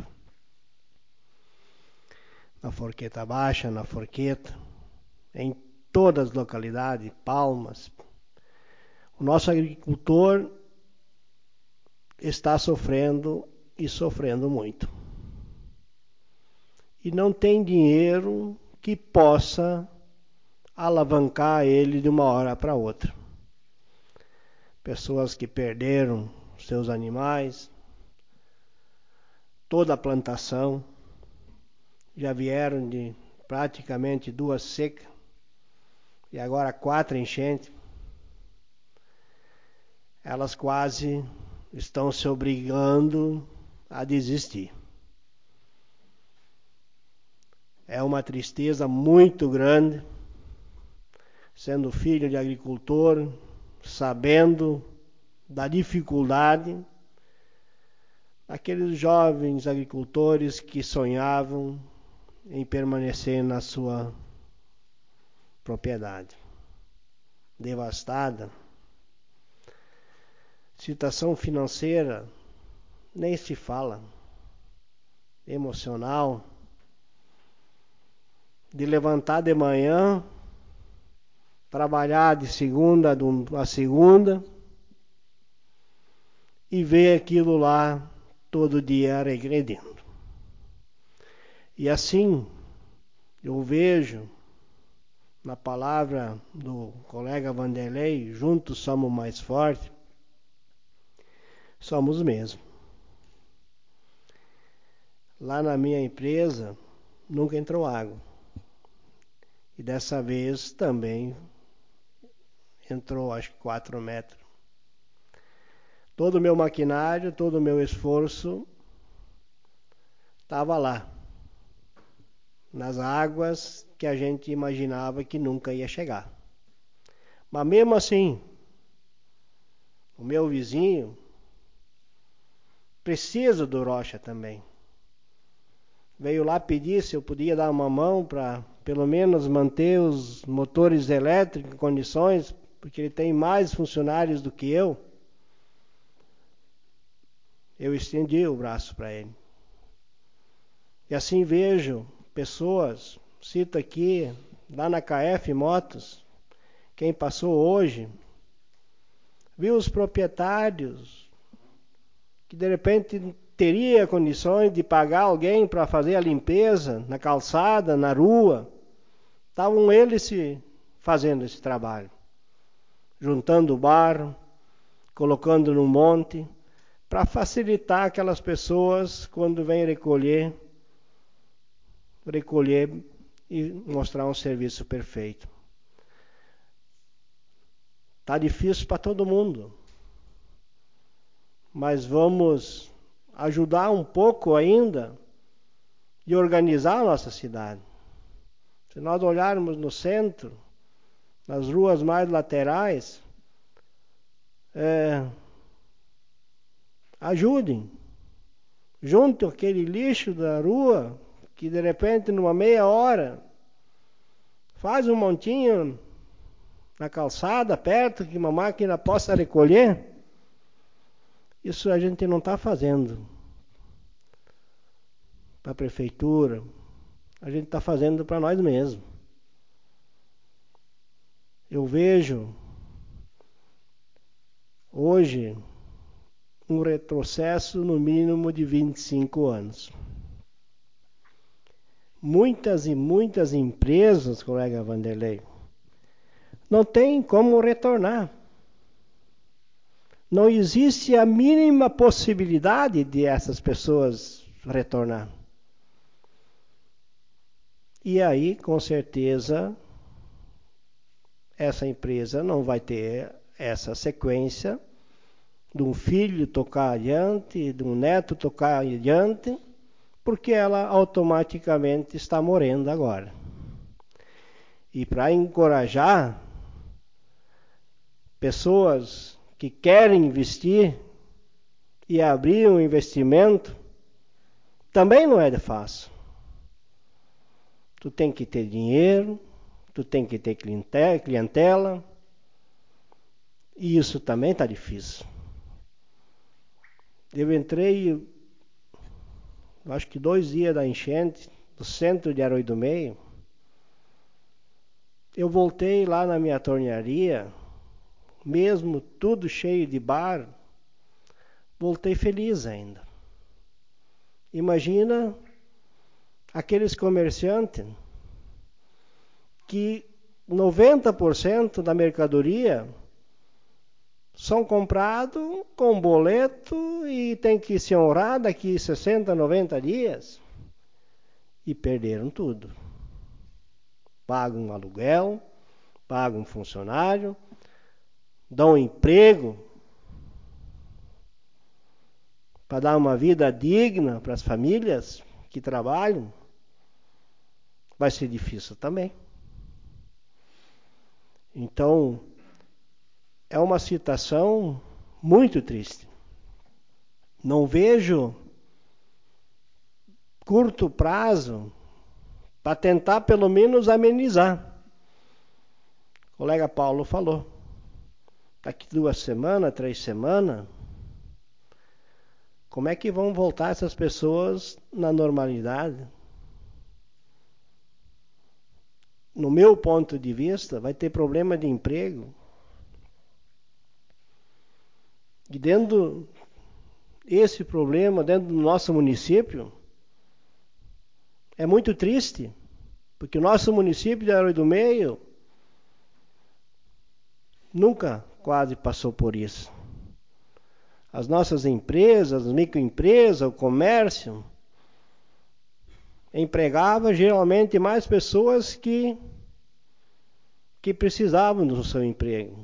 Na Forqueta Baixa, na Forqueta, em todas as localidades, Palmas, o nosso agricultor está sofrendo e sofrendo muito. E não tem dinheiro que possa alavancar ele de uma hora para outra. Pessoas que perderam seus animais, toda a plantação, já vieram de praticamente 2 secas e agora 4 enchentes. Elas quase estão se obrigando a desistir. É uma tristeza muito grande, sendo filho de agricultor, sabendo da dificuldade daqueles jovens agricultores que sonhavam em permanecer na sua propriedade. Devastada. Situação financeira, nem se fala. Emocional. De levantar de manhã, trabalhar de segunda a segunda e ver aquilo lá todo dia regredindo. E assim, eu vejo na palavra do colega Vanderlei, juntos somos mais fortes, somos mesmo. Lá na minha empresa nunca entrou água. E dessa vez também entrou, acho que 4 metros. Todo o meu maquinário, todo o meu esforço estava lá, nas águas que a gente imaginava que nunca ia chegar. Mas mesmo assim, o meu vizinho precisa do Rocha também. Veio lá pedir se eu podia dar uma mão para pelo menos manter os motores elétricos em condições, porque ele tem mais funcionários do que eu. Eu estendi o braço para ele. E assim vejo pessoas, cito aqui, lá na KF Motos, quem passou hoje, viu os proprietários que de repente teria condições de pagar alguém para fazer a limpeza na calçada, na rua. Estavam eles fazendo esse trabalho, juntando o barro, colocando no monte, para facilitar aquelas pessoas quando vêm recolher e mostrar um serviço perfeito. Está difícil para todo mundo, mas vamos ajudar um pouco ainda e organizar a nossa cidade. Se nós olharmos no centro, nas ruas mais laterais, ajudem. Juntem aquele lixo da rua, que de repente numa meia hora, faz um montinho na calçada, perto, que uma máquina possa recolher. Isso a gente não está fazendo para a prefeitura, a gente está fazendo para nós mesmos. Eu vejo hoje um retrocesso no mínimo de 25 anos. Muitas e muitas empresas, colega Vanderlei, não tem como retornar. não existe a mínima possibilidade de essas pessoas retornar. E aí, com certeza, essa empresa não vai ter essa sequência de um filho tocar adiante, de um neto tocar adiante, porque ela automaticamente está morrendo agora. E para encorajar pessoas que querem investir e abrir um investimento, também não é fácil. Tu tem que ter dinheiro, tu tem que ter clientela, e isso também está difícil. Eu entrei, acho que 2 dias da enchente, do centro de Arroio do Meio. Eu voltei lá na minha tornearia, mesmo tudo cheio de bar, voltei feliz ainda. Imagina aqueles comerciantes que 90% da mercadoria são comprados com boleto e tem que se honrar daqui 60, 90 dias. E perderam tudo. Pagam um aluguel, pagam um funcionário, dão emprego para dar uma vida digna para as famílias que trabalham. Vai ser difícil também. Então, é uma situação muito triste. Não vejo curto prazo para tentar pelo menos amenizar. O colega Paulo falou. Daqui 2 semanas, 3 semanas, como é que vão voltar essas pessoas na normalidade? No meu ponto de vista, vai ter problema de emprego. E dentro desse problema, dentro do nosso município, é muito triste, porque o nosso município de Arroio do Meio nunca quase passou por isso. As nossas empresas, as microempresas, o comércio, empregava geralmente mais pessoas que precisavam do seu emprego.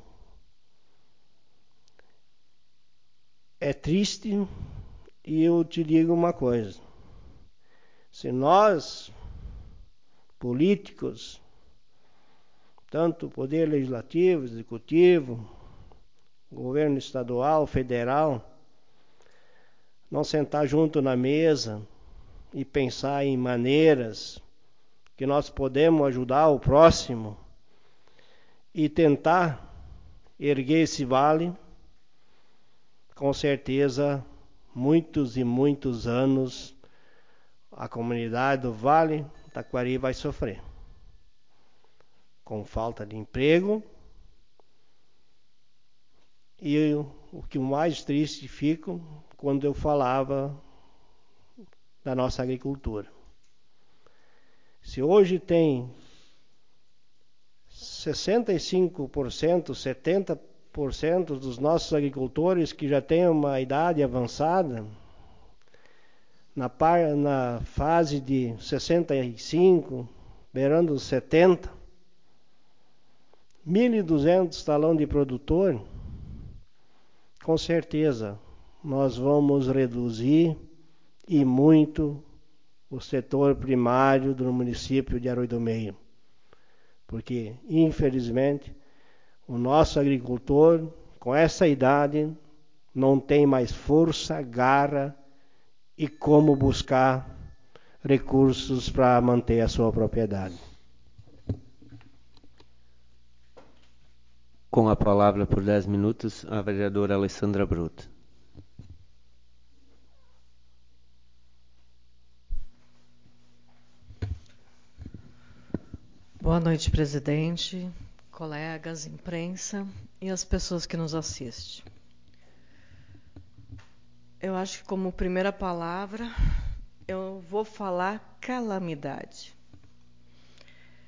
É triste, e eu te digo uma coisa. Se nós, políticos, tanto o Poder Legislativo, Executivo, governo estadual, federal, não sentar junto na mesa e pensar em maneiras que nós podemos ajudar o próximo e tentar erguer esse vale, com certeza, muitos e muitos anos, a comunidade do Vale Taquari vai sofrer. Com falta de emprego. E o que mais triste fico quando eu falava da nossa agricultura. Se hoje tem 65%, 70% dos nossos agricultores que já têm uma idade avançada, na fase de 65, beirando os 70, 1.200 talão de produtor, com certeza nós vamos reduzir e muito o setor primário do município de Arroio do Meio. Porque, infelizmente, o nosso agricultor, com essa idade, não tem mais força, garra e como buscar recursos para manter a sua propriedade. Com a palavra por 10 minutos, a vereadora Alessandra Bruto. Boa noite, presidente, colegas, imprensa e as pessoas que nos assistem. Eu acho que como primeira palavra, eu vou falar calamidade.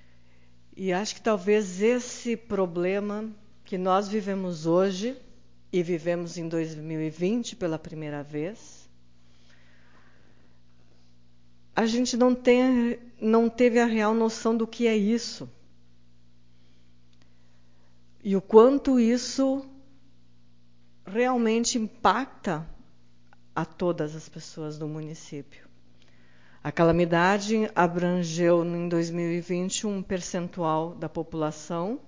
E acho que talvez esse problema que nós vivemos hoje e vivemos em 2020 pela primeira vez, a gente não teve a real noção do que é isso. E o quanto isso realmente impacta a todas as pessoas do município. A calamidade abrangeu em 2020 um percentual da população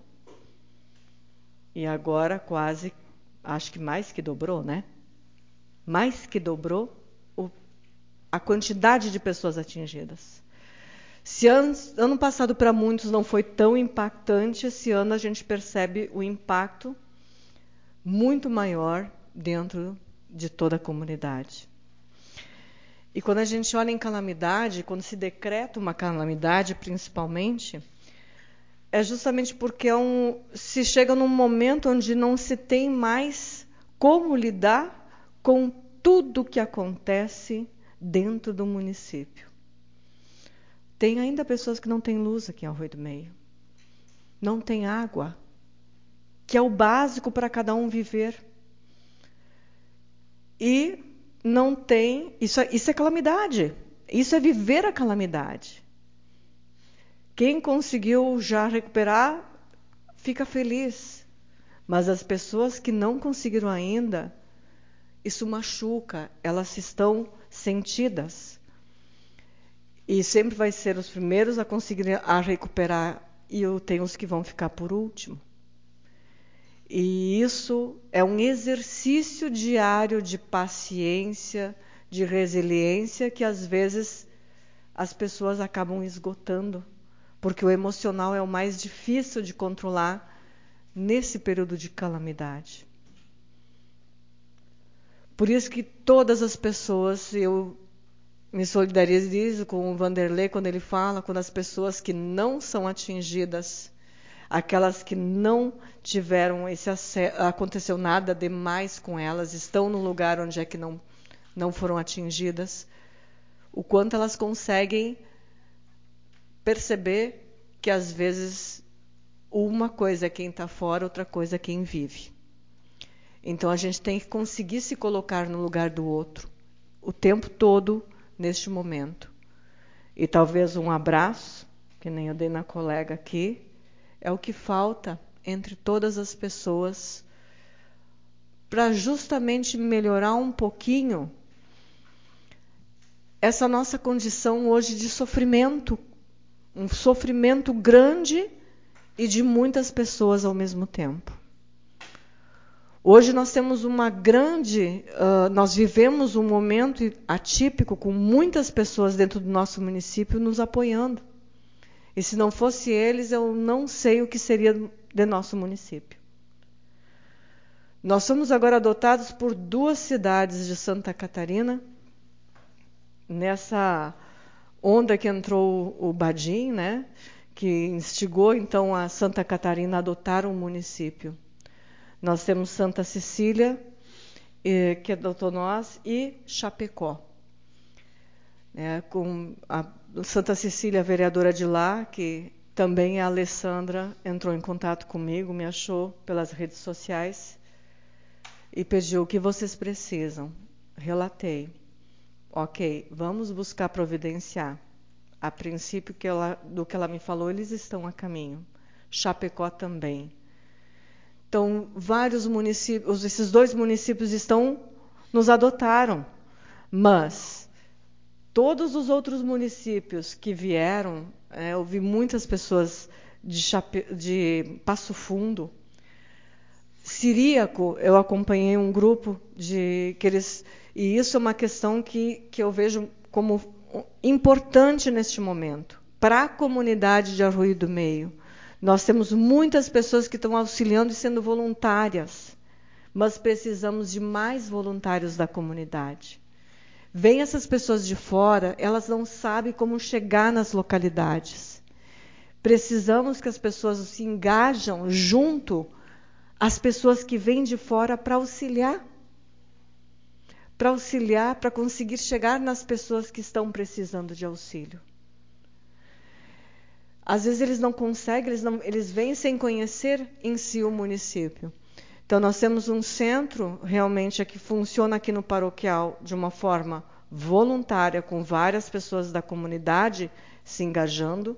e agora quase, acho que mais que dobrou, né? Mais que dobrou a quantidade de pessoas atingidas. Se ano passado para muitos não foi tão impactante, esse ano a gente percebe o impacto muito maior dentro de toda a comunidade. E quando a gente olha em calamidade, quando se decreta uma calamidade, principalmente, é justamente porque se chega num momento onde não se tem mais como lidar com tudo que acontece dentro do município. Tem ainda pessoas que não têm luz aqui em Arroio do Meio. Não tem água, que é o básico para cada um viver. E não tem... Isso é calamidade. Isso é viver a calamidade. Quem conseguiu já recuperar, fica feliz. Mas as pessoas que não conseguiram ainda, isso machuca. Elas estão sentidas. E sempre vai ser os primeiros a conseguir a recuperar. E tem os que vão ficar por último. E isso é um exercício diário de paciência, de resiliência, que às vezes as pessoas acabam esgotando, porque o emocional é o mais difícil de controlar nesse período de calamidade. Por isso que todas as pessoas, eu me solidarizo com o Vanderlei quando ele fala, quando as pessoas que não são atingidas, aquelas que não tiveram esse acesso, aconteceu nada demais com elas, estão no lugar onde é que não foram atingidas, o quanto elas conseguem perceber que às vezes uma coisa é quem está fora, outra coisa é quem vive. Então a gente tem que conseguir se colocar no lugar do outro o tempo todo neste momento. E talvez um abraço, que nem eu dei na colega aqui, é o que falta entre todas as pessoas para justamente melhorar um pouquinho essa nossa condição hoje de sofrimento. Um sofrimento grande e de muitas pessoas ao mesmo tempo. Hoje nós temos nós vivemos um momento atípico com muitas pessoas dentro do nosso município nos apoiando. E se não fosse eles, eu não sei o que seria de nosso município. Nós somos agora adotados por 2 cidades de Santa Catarina, nessa onda que entrou o Badim, né, que instigou então a Santa Catarina a adotar um município. Nós temos Santa Cecília, que adotou nós, e Chapecó. Com a Santa Cecília, a vereadora de lá, que também a Alessandra entrou em contato comigo, me achou pelas redes sociais e pediu o que vocês precisam. Relatei. Ok, vamos buscar providenciar. A princípio, do que ela me falou, eles estão a caminho. Chapecó também. Então, vários municípios, esses 2 municípios nos adotaram, mas todos os outros municípios que vieram, eu vi muitas pessoas de Passo Fundo, Ciríaco, eu acompanhei um grupo e isso é uma questão que eu vejo como importante neste momento, para a comunidade de Arroio do Meio. Nós temos muitas pessoas que estão auxiliando e sendo voluntárias, mas precisamos de mais voluntários da comunidade. Vêm essas pessoas de fora, elas não sabem como chegar nas localidades. Precisamos que as pessoas se engajam junto às pessoas que vêm de fora para auxiliar, para conseguir chegar nas pessoas que estão precisando de auxílio. Às vezes eles não conseguem, eles vêm sem conhecer em si o município. Então, nós temos um centro realmente que funciona aqui no paroquial de uma forma voluntária, com várias pessoas da comunidade se engajando.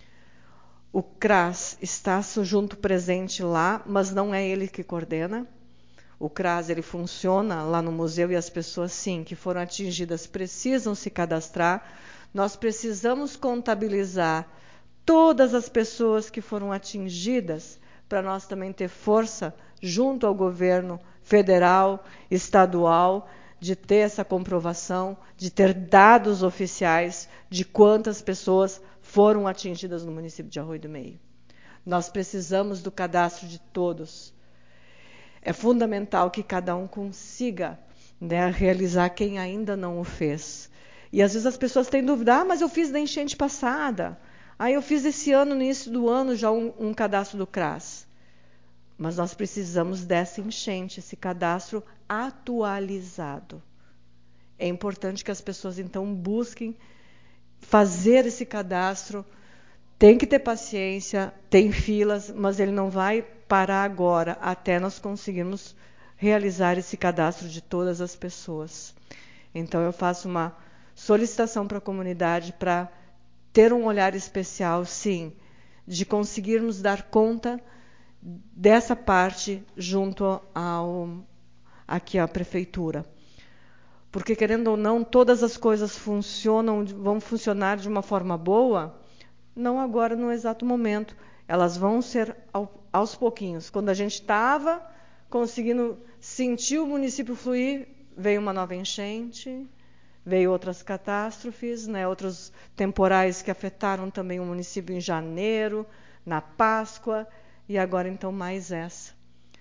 O CRAS está junto presente lá, mas não é ele que coordena. O CRAS ele funciona lá no museu e as pessoas, sim, que foram atingidas precisam se cadastrar. Nós precisamos contabilizar todas as pessoas que foram atingidas para nós também ter força junto ao governo federal, estadual, de ter essa comprovação, de ter dados oficiais de quantas pessoas foram atingidas no município de Arroio do Meio. Nós precisamos do cadastro de todos. É fundamental que cada um consiga, né, realizar quem ainda não o fez. E às vezes as pessoas têm dúvida, mas eu fiz da enchente passada. Eu fiz esse ano, no início do ano, já um cadastro do CRAS. Mas nós precisamos dessa enchente, esse cadastro atualizado. É importante que as pessoas, então, busquem fazer esse cadastro. Tem que ter paciência, tem filas, mas ele não vai parar agora, até nós conseguirmos realizar esse cadastro de todas as pessoas. Então, eu faço uma solicitação para a comunidade para ter um olhar especial, sim, de conseguirmos dar conta dessa parte junto aqui à prefeitura. Porque, querendo ou não, todas as coisas vão funcionar de uma forma boa, não agora no exato momento. Elas vão ser aos pouquinhos. Quando a gente estava conseguindo sentir o município fluir, veio uma nova enchente, veio outras catástrofes, né, outros temporais que afetaram também o município em janeiro, na Páscoa, e agora então mais essa.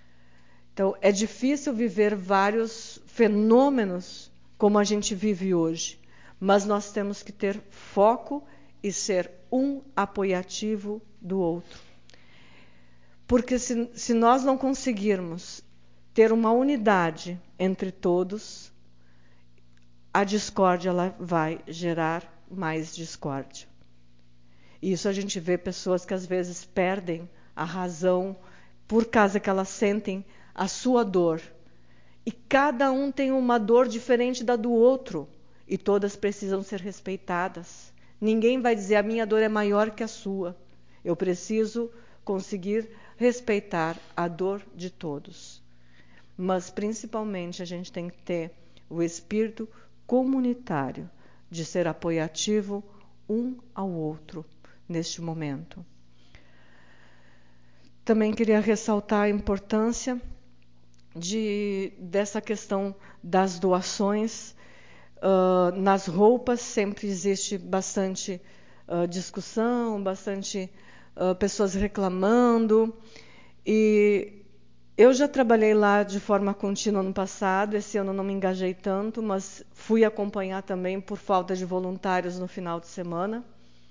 Então é difícil viver vários fenômenos como a gente vive hoje, mas nós temos que ter foco e ser um apoiativo do outro. Porque se nós não conseguirmos ter uma unidade entre todos, a discórdia ela vai gerar mais discórdia. E isso a gente vê pessoas que às vezes perdem a razão por causa que elas sentem a sua dor. E cada um tem uma dor diferente da do outro. E todas precisam ser respeitadas. Ninguém vai dizer a minha dor é maior que a sua. Eu preciso conseguir respeitar a dor de todos. Mas principalmente a gente tem que ter o espírito comunitário de ser apoiativo um ao outro neste momento. Também queria ressaltar a importância dessa questão das doações. Nas roupas sempre existe bastante discussão, bastante pessoas reclamando. E eu já trabalhei lá de forma contínua no passado, esse ano não me engajei tanto, mas fui acompanhar também por falta de voluntários no final de semana.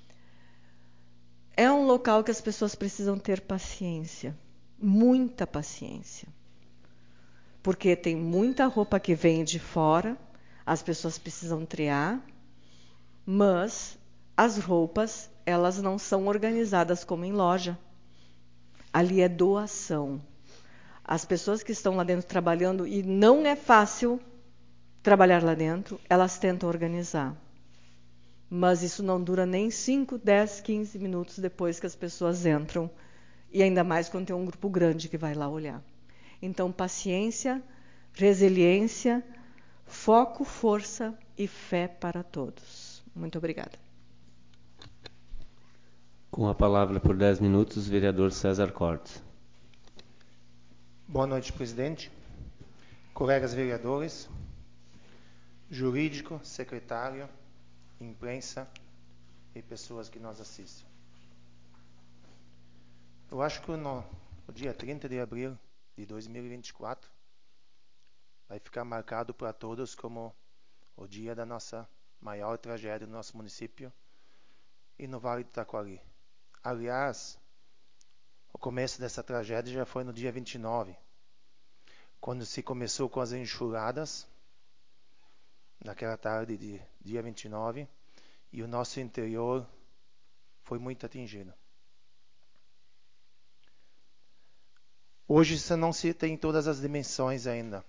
É um local que as pessoas precisam ter paciência, muita paciência. Porque tem muita roupa que vem de fora, as pessoas precisam triar, mas as roupas, elas não são organizadas como em loja. Ali é doação. As pessoas que estão lá dentro trabalhando, e não é fácil trabalhar lá dentro, elas tentam organizar. Mas isso não dura nem 5, 10, 15 minutos depois que as pessoas entram. E ainda mais quando tem um grupo grande que vai lá olhar. Então, paciência, resiliência, foco, força e fé para todos. Muito obrigada. Com a palavra por 10 minutos, o vereador César Cortes. Boa noite, presidente, colegas vereadores, jurídico, secretário, imprensa e pessoas que nos assistem. Eu acho que no dia 30 de abril de 2024 vai ficar marcado para todos como o dia da nossa maior tragédia no nosso município e no Vale do Taquari. Aliás, o começo dessa tragédia já foi no dia 29, quando se começou com as enxurradas, naquela tarde de dia 29, e o nosso interior foi muito atingido. Hoje você não se tem todas as dimensões ainda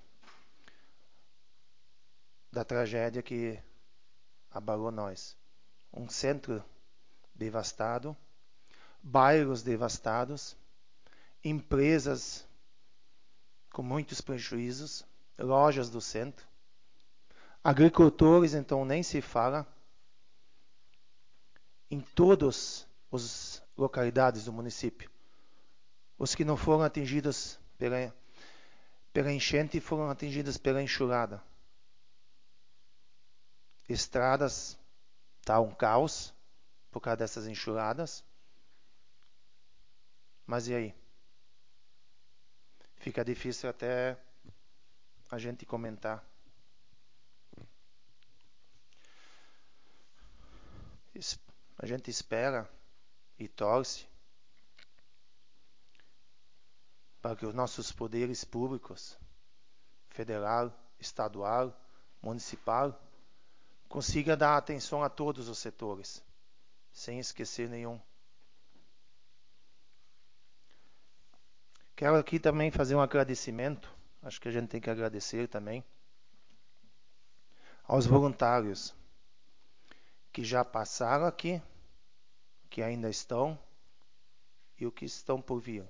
da tragédia que abalou nós. Um centro devastado, bairros devastados, empresas com muitos prejuízos, lojas do centro, agricultores, então nem se fala, em todas as localidades do município. Os que não foram atingidos pela enchente foram atingidos pela enxurrada. Estradas, tá um caos por causa dessas enxurradas. Mas e aí? Fica difícil até a gente comentar. A gente espera e torce para que os nossos poderes públicos, federal, estadual, municipal, consigam dar atenção a todos os setores, sem esquecer nenhum. Quero aqui também fazer um agradecimento, acho que a gente tem que agradecer também, aos voluntários que já passaram aqui, que ainda estão e os que estão por vir.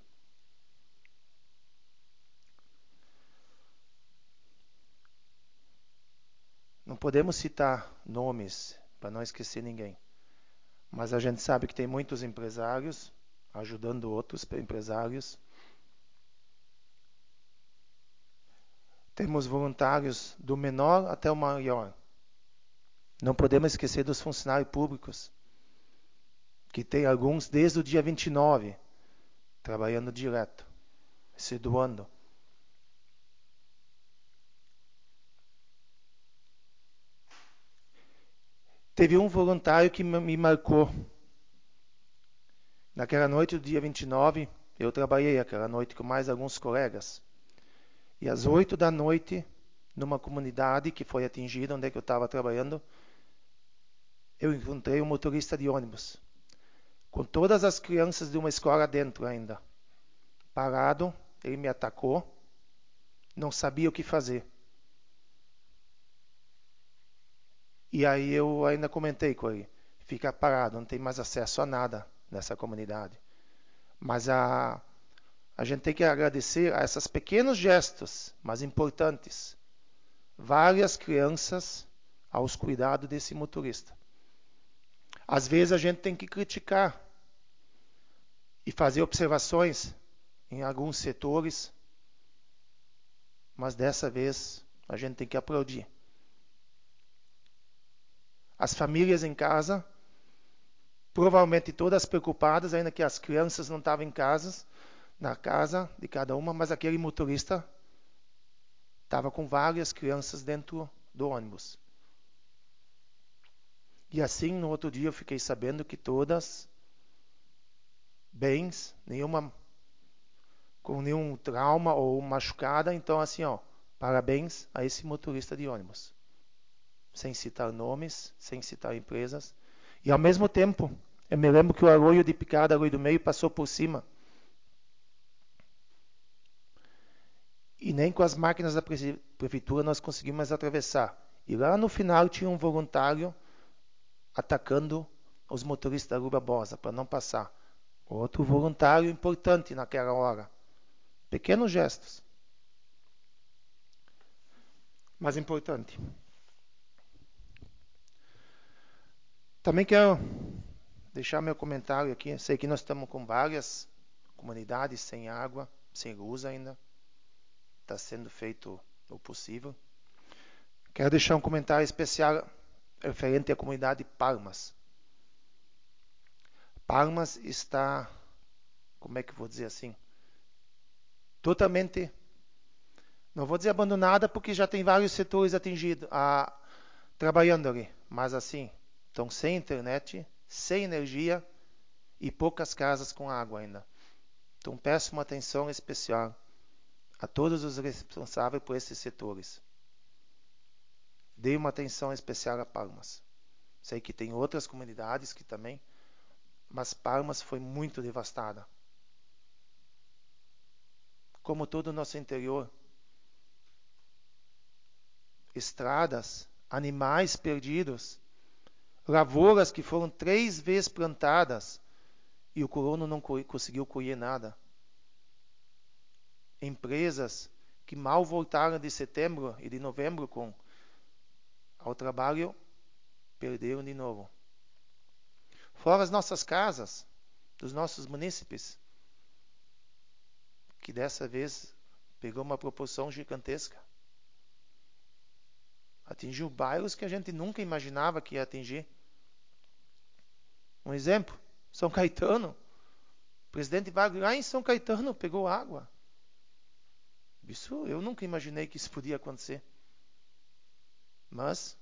Não podemos citar nomes para não esquecer ninguém, mas a gente sabe que tem muitos empresários ajudando outros empresários. Temos voluntários do menor até o maior. Não podemos esquecer dos funcionários públicos, que tem alguns desde o dia 29, trabalhando direto, se doando. Teve um voluntário que me marcou. Naquela noite do dia 29, eu trabalhei aquela noite com mais alguns colegas. E às 8 da noite, numa comunidade que foi atingida, onde é que eu estava trabalhando, eu encontrei um motorista de ônibus, com todas as crianças de uma escola dentro ainda. Parado, ele me atacou, não sabia o que fazer. E aí eu ainda comentei com ele, fica parado, não tem mais acesso a nada nessa comunidade. Mas a gente tem que agradecer a esses pequenos gestos, mas importantes. Várias crianças aos cuidados desse motorista. Às vezes a gente tem que criticar e fazer observações em alguns setores, mas dessa vez a gente tem que aplaudir. As famílias em casa, provavelmente todas preocupadas, ainda que as crianças não estavam em casa, na casa de cada uma, mas aquele motorista estava com várias crianças dentro do ônibus. E assim, no outro dia, eu fiquei sabendo que todas bens, nenhuma com nenhum trauma ou machucada. Então, assim, parabéns a esse motorista de ônibus. Sem citar nomes, sem citar empresas. E ao mesmo tempo, eu me lembro que o arroio de Picada, arroio do meio, passou por cima. E nem com as máquinas da prefeitura nós conseguimos atravessar. E lá no final tinha um voluntário atacando os motoristas da Rua Barbosa para não passar. Outro voluntário importante naquela hora. Pequenos gestos, mas importante. Também quero deixar meu comentário aqui. Sei que nós estamos com várias comunidades sem água, sem luz ainda. Está sendo feito o possível. Quero deixar um comentário especial referente à comunidade Palmas. Palmas está, como é que eu vou dizer assim, totalmente, não vou dizer abandonada, porque já tem vários setores atingidos, trabalhando ali, mas assim, estão sem internet, sem energia e poucas casas com água ainda. Então peço uma atenção especial a todos os responsáveis por esses setores. Dê uma atenção especial a Palmas. Sei que tem outras comunidades que também, mas Palmas foi muito devastada. como todo o nosso interior. Estradas, animais perdidos, lavouras que foram 3 vezes plantadas e o colono não conseguiu colher nada. Empresas que mal voltaram de setembro e de novembro ao trabalho, perderam de novo. Fora as nossas casas, dos nossos munícipes, que dessa vez pegou uma proporção gigantesca. Atingiu bairros que a gente nunca imaginava que ia atingir. Um exemplo, São Caetano. O presidente Wagner lá em São Caetano pegou água. Isso eu nunca imaginei que isso podia acontecer. Mas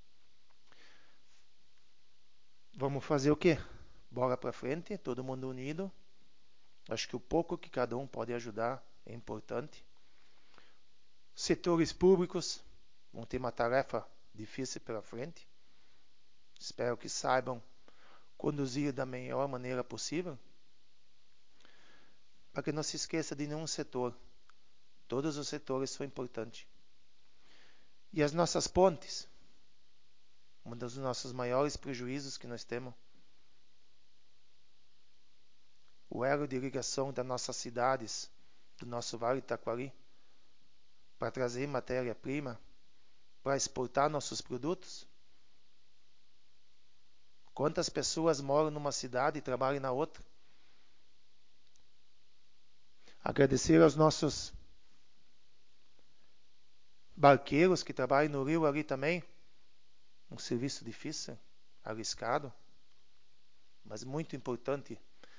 vamos fazer o quê? Bora para frente, todo mundo unido. Acho que o pouco que cada um pode ajudar é importante. Setores públicos vão ter uma tarefa difícil pela frente. Espero que saibam conduzir da melhor maneira possível. Para que não se esqueça de nenhum setor. Todos os setores são importantes. E as nossas pontes, um dos nossos maiores prejuízos que nós temos. O elo de ligação das nossas cidades, do nosso Vale do Taquari, para trazer matéria-prima, para exportar nossos produtos. Quantas pessoas moram numa cidade e trabalham na outra? Agradecer aos nossos barqueiros que trabalham no rio ali também. Um serviço difícil, arriscado, mas muito importante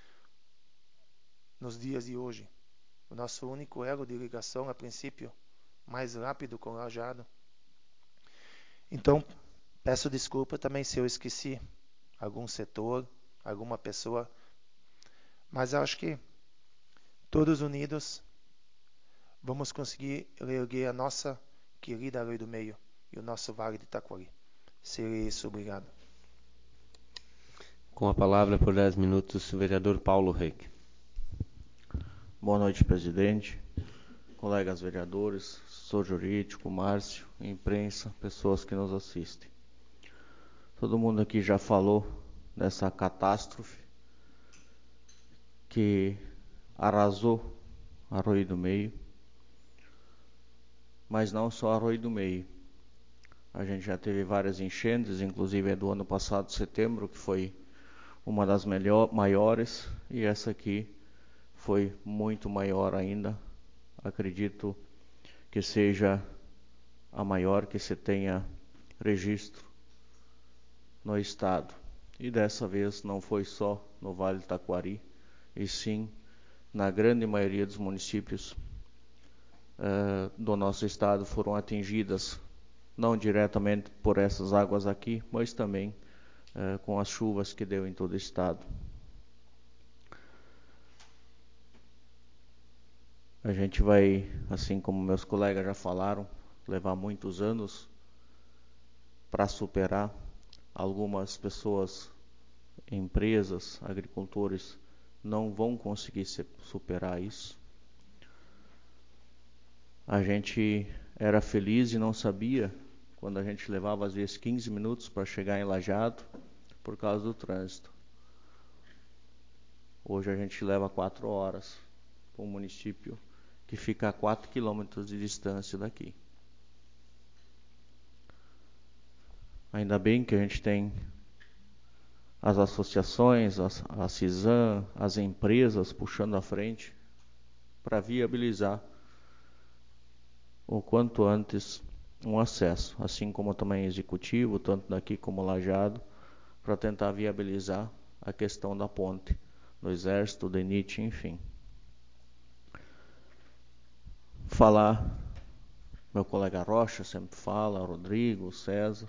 nos dias de hoje. O nosso único elo de ligação, a princípio, mais rápido com o Lajeado. Então, peço desculpa também se eu esqueci algum setor, alguma pessoa, mas acho que todos unidos vamos conseguir reerguer a nossa querida Lei do Meio e o nosso Vale de Taquari. Seria isso, obrigado. Com a palavra por 10 minutos, o vereador Paulo Reck. Boa noite, presidente, colegas vereadores, assessor jurídico, Márcio, imprensa, pessoas que nos assistem. Todo mundo aqui já falou dessa catástrofe que arrasou Arroio do Meio, mas não só Arroio do Meio. A gente já teve várias enchentes, inclusive do ano passado, setembro, que foi uma das maiores, e essa aqui foi muito maior ainda. Acredito que seja a maior que se tenha registro no estado. E dessa vez não foi só no Vale do Taquari, e sim na grande maioria dos municípios do nosso estado foram atingidas, não diretamente por essas águas aqui, mas também com as chuvas que deu em todo o estado. A gente vai, assim como meus colegas já falaram, levar muitos anos para superar. Algumas pessoas, empresas, agricultores não vão conseguir superar isso. A gente era feliz e não sabia quando a gente levava às vezes 15 minutos para chegar em Lajeado por causa do trânsito. Hoje a gente leva 4 horas para um município que fica a 4 quilômetros de distância daqui. Ainda bem que a gente tem as associações, a CISAM, as empresas puxando à frente para viabilizar o quanto antes um acesso, assim como também executivo, tanto daqui como Lajeado, para tentar viabilizar a questão da ponte, do Exército, do DENIT, enfim. Falar, meu colega Rocha sempre fala, Rodrigo, César,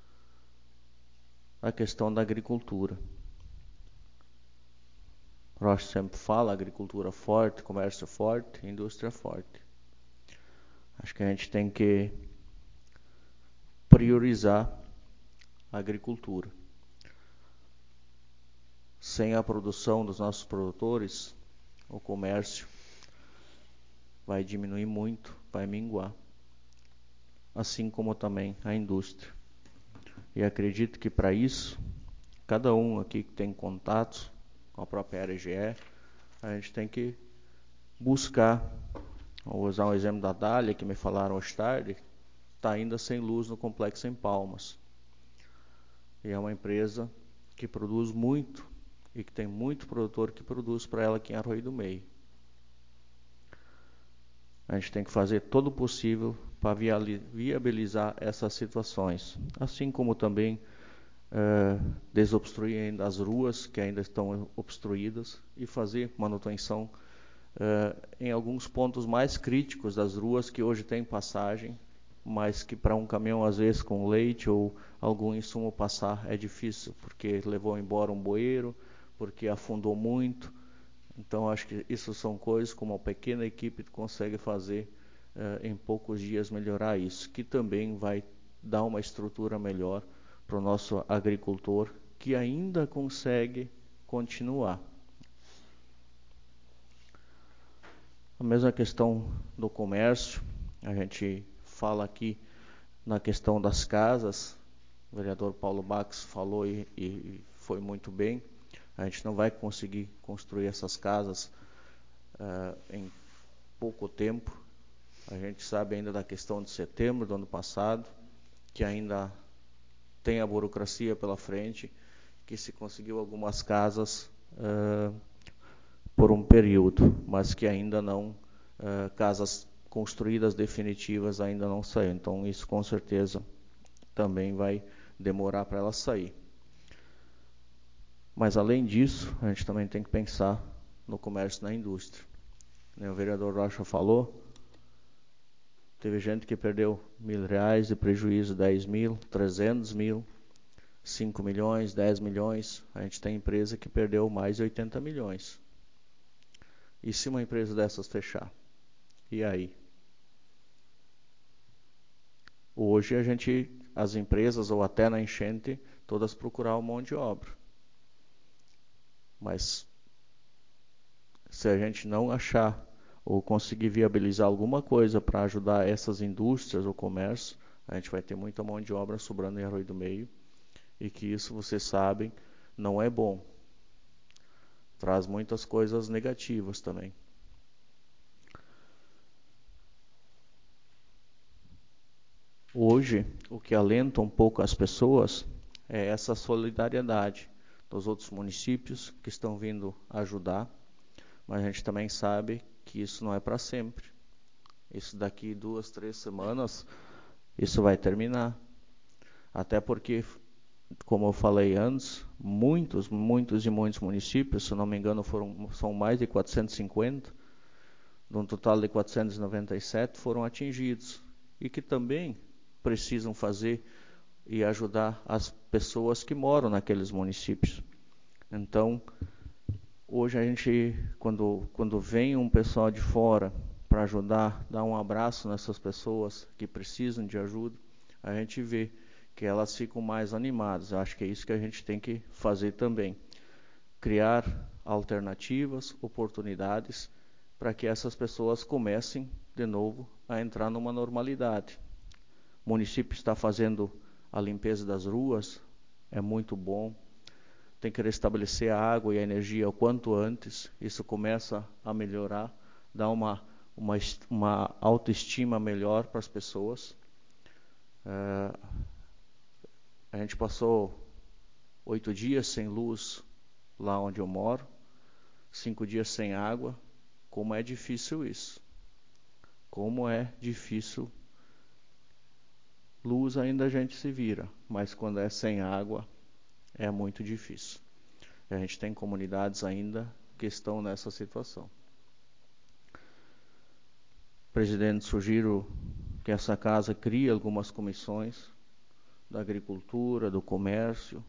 a questão da agricultura. Rocha sempre fala, agricultura forte, comércio forte, indústria forte. Acho que a gente tem que priorizar a agricultura. Sem a produção dos nossos produtores, o comércio vai diminuir muito, vai minguar. Assim como também a indústria. E acredito que para isso, cada um aqui que tem contatos com a própria RGE, a gente tem que buscar, vou usar um exemplo da Dália, que me falaram hoje tarde, está ainda sem luz no complexo em Palmas. E é uma empresa que produz muito, e que tem muito produtor que produz para ela aqui em Arroio do Meio. A gente tem que fazer todo o possível para viabilizar essas situações, assim como também desobstruir ainda as ruas que ainda estão obstruídas e fazer manutenção em alguns pontos mais críticos das ruas que hoje tem passagem, mas que para um caminhão às vezes com leite ou algum insumo passar é difícil, porque levou embora um bueiro, porque afundou muito. Então acho que isso são coisas como uma pequena equipe consegue fazer em poucos dias melhorar isso, que também vai dar uma estrutura melhor para o nosso agricultor, que ainda consegue continuar. A mesma questão do comércio, a gente fala aqui na questão das casas, o vereador Paulo Bax falou e foi muito bem, a gente não vai conseguir construir essas casas em pouco tempo. A gente sabe ainda da questão de setembro do ano passado, que ainda tem a burocracia pela frente, que se conseguiu algumas casas por um período, mas que ainda não, casas construídas definitivas ainda não saíram. Então isso com certeza também vai demorar para ela sair. Mas além disso, a gente também tem que pensar no comércio e na indústria. O vereador Rocha falou, teve gente que perdeu R$1.000 de prejuízo, 10 mil, 300 mil, 5 milhões, 10 milhões. A gente tem empresa que perdeu mais de 80 milhões. E se uma empresa dessas fechar? E aí? Hoje as empresas, ou até na enchente, todas procuraram mão de obra. Mas se a gente não achar ou conseguir viabilizar alguma coisa para ajudar essas indústrias ou comércio, a gente vai ter muita mão de obra sobrando em Arroio do Meio, e que isso, vocês sabem, não é bom. Traz muitas coisas negativas também. Hoje, o que alenta um pouco as pessoas é essa solidariedade dos outros municípios que estão vindo ajudar, mas a gente também sabe que isso não é para sempre. Isso daqui 2, 3 semanas, isso vai terminar. Até porque, como eu falei antes, muitos municípios, se não me engano, são mais de 450, de um total de 497, foram atingidos. E que também precisam fazer e ajudar as pessoas que moram naqueles municípios. Então, hoje a gente, quando vem um pessoal de fora para ajudar, dar um abraço nessas pessoas que precisam de ajuda, a gente vê que elas ficam mais animadas. Eu acho que é isso que a gente tem que fazer também. Criar alternativas, oportunidades, para que essas pessoas comecem de novo a entrar numa normalidade. O município está fazendo a limpeza das ruas, é muito bom. Tem que restabelecer a água e a energia o quanto antes. Isso começa a melhorar, dá uma autoestima melhor para as pessoas. A gente passou 8 dias sem luz lá onde eu moro, 5 dias sem água. Como é difícil isso. Como é difícil. Luz ainda a gente se vira, mas quando é sem água é muito difícil. A gente tem comunidades ainda que estão nessa situação. Presidente, sugiro que essa casa crie algumas comissões da agricultura, do comércio,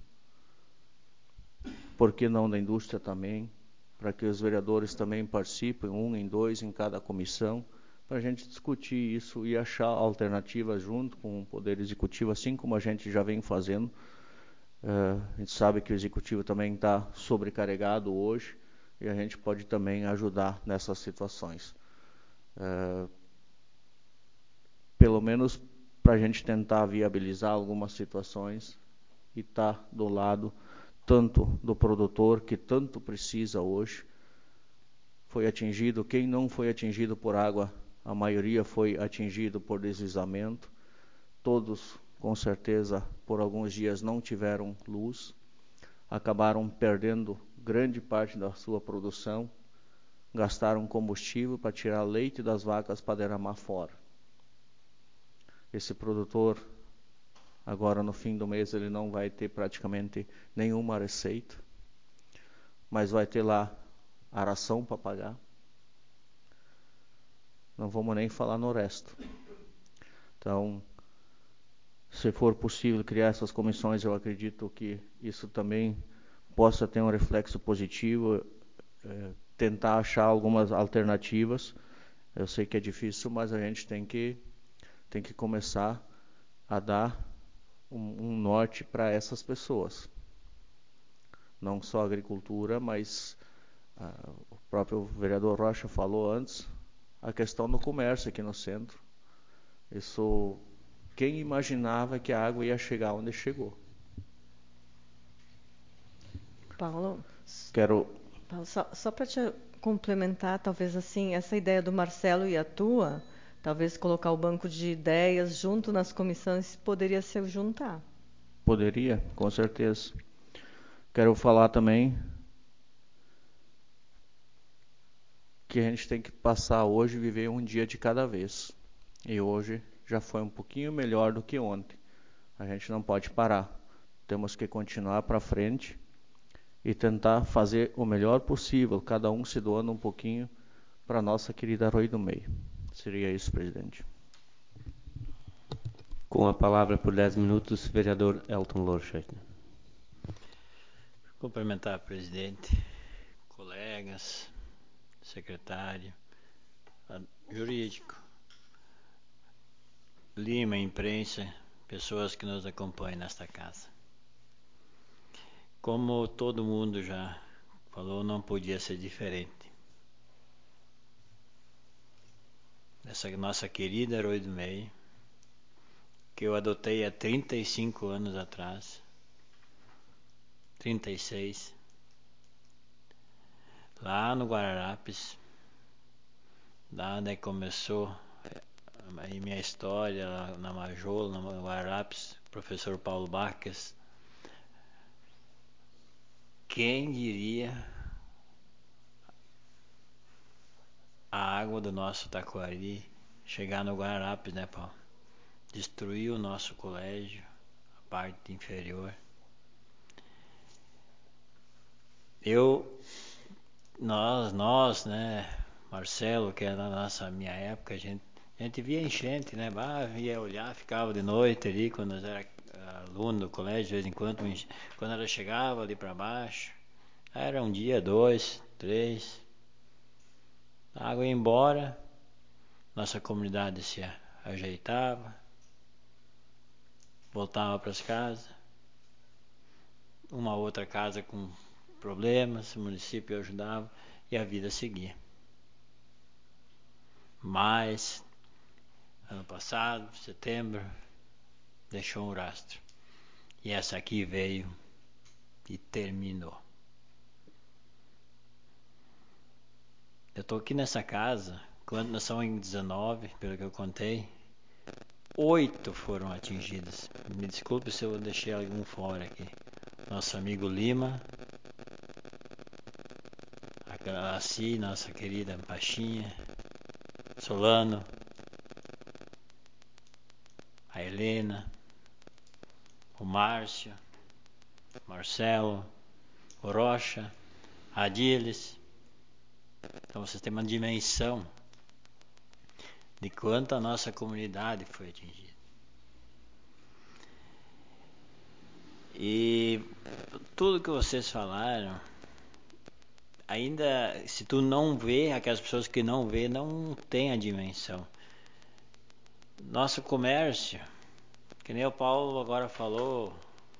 por que não da indústria também, para que os vereadores também participem, 1 em 2 em cada comissão, para a gente discutir isso e achar alternativas junto com o Poder Executivo, assim como a gente já vem fazendo. A gente sabe que o Executivo também está sobrecarregado hoje e a gente pode também ajudar nessas situações. pelo menos para a gente tentar viabilizar algumas situações e estar do lado tanto do produtor, que tanto precisa hoje. Foi atingido, quem não foi atingido por água, a maioria foi atingido por deslizamento. Todos, com certeza, por alguns dias não tiveram luz, acabaram perdendo grande parte da sua produção, gastaram combustível para tirar leite das vacas para derramar fora. Esse produtor, agora no fim do mês, ele não vai ter praticamente nenhuma receita, mas vai ter lá a ração para pagar. Não vamos nem falar no resto. Então, se for possível criar essas comissões, eu acredito que isso também possa ter um reflexo positivo, tentar achar algumas alternativas. Eu sei que é difícil, mas a gente tem que começar a dar um norte para essas pessoas. Não só a agricultura, mas o próprio vereador Rocha falou antes, a questão do comércio aqui no centro. Isso, quem imaginava que a água ia chegar onde chegou? Paulo, Paulo, só para te complementar, talvez assim, essa ideia do Marcelo e a tua, talvez colocar o banco de ideias junto nas comissões, poderia se juntar. Poderia, com certeza. Quero falar também que a gente tem que passar hoje e viver um dia de cada vez. E hoje já foi um pouquinho melhor do que ontem. A gente não pode parar. Temos que continuar para frente e tentar fazer o melhor possível, cada um se doando um pouquinho para a nossa querida Arroio do Meio. Seria isso, presidente. Com a palavra por 10 minutos, vereador Elton Lorscheit. Cumprimentar o presidente, colegas, secretário, jurídico, Lima, imprensa, pessoas que nos acompanham nesta casa. Como todo mundo já falou, não podia ser diferente. Essa nossa querida Arroio do Meio, que eu adotei há 35 anos atrás, 36, lá no Guararapes, lá onde começou a minha história, lá na Majolo, no Guararapes, professor Paulo Barques. Quem diria a água do nosso Taquari chegar no Guararapes, né, Paulo? Destruiu o nosso colégio, a parte inferior. Nós, né, Marcelo, que era na minha época, a gente via enchente, né, ia olhar, ficava de noite ali, quando nós era aluno do colégio, de vez em quando ela chegava ali para baixo, era um dia, 2, 3, a água ia embora, nossa comunidade se ajeitava, voltava para as casas, uma outra casa com problemas, o município ajudava e a vida seguia. Mas, ano passado, setembro, deixou um rastro. E essa aqui veio e terminou. Eu estou aqui nessa casa, quando nós somos em 19, pelo que eu contei, 8 foram atingidas. Me desculpe se eu deixei algum fora aqui. Nosso amigo Lima, a Si, nossa querida Baixinha, Solano, a Helena, o Márcio, Marcelo, o Rocha, a Adiles. Então vocês têm uma dimensão de quanto a nossa comunidade foi atingida. E tudo que vocês falaram, ainda se tu não vê, aquelas pessoas que não vê, não tem a dimensão. Nosso comércio, que nem o Paulo agora falou,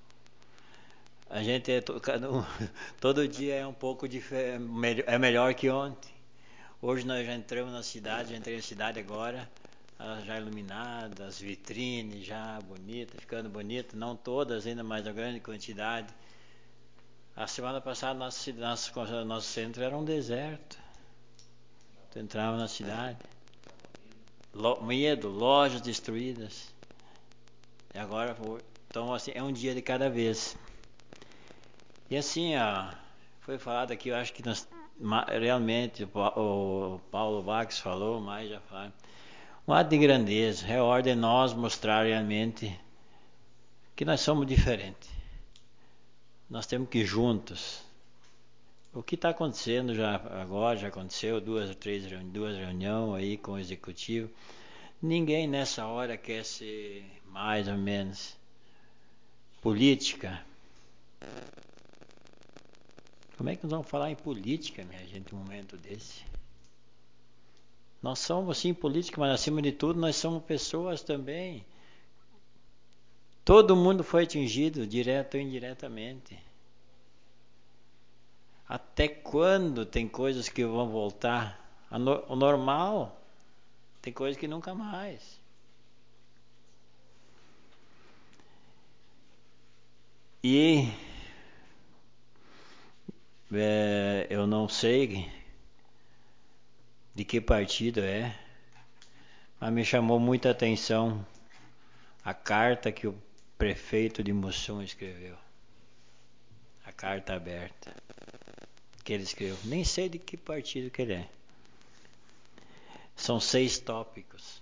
a gente todo dia é um pouco diferente, é melhor que ontem. Hoje nós já entramos na cidade, já entrei na cidade agora, já iluminada, as vitrines já bonitas, ficando bonitas, não todas ainda, mas a grande quantidade. A semana passada nosso centro era um deserto. Tu entrava na cidade, medo, lojas destruídas. E agora, então assim, é um dia de cada vez. E assim, foi falado aqui, eu acho que realmente o Paulo Bax falou, mais já falaram. Um ato de grandeza, é hora de nós mostrar realmente que nós somos diferentes. Nós temos que ir juntos. O que está acontecendo já aconteceu, duas reuniões aí com o executivo. Ninguém nessa hora quer ser mais ou menos política. Como é que nós vamos falar em política, minha gente, num momento desse? Nós somos sim política, mas acima de tudo nós somos pessoas também. Todo mundo foi atingido, direto ou indiretamente. Até quando tem coisas que vão voltar ao normal? Tem coisas que nunca mais. E eu não sei de que partido é, mas me chamou muita atenção a carta que o prefeito de Mussum escreveu. A carta aberta que ele escreveu. Nem sei de que partido que ele é. São 6 tópicos.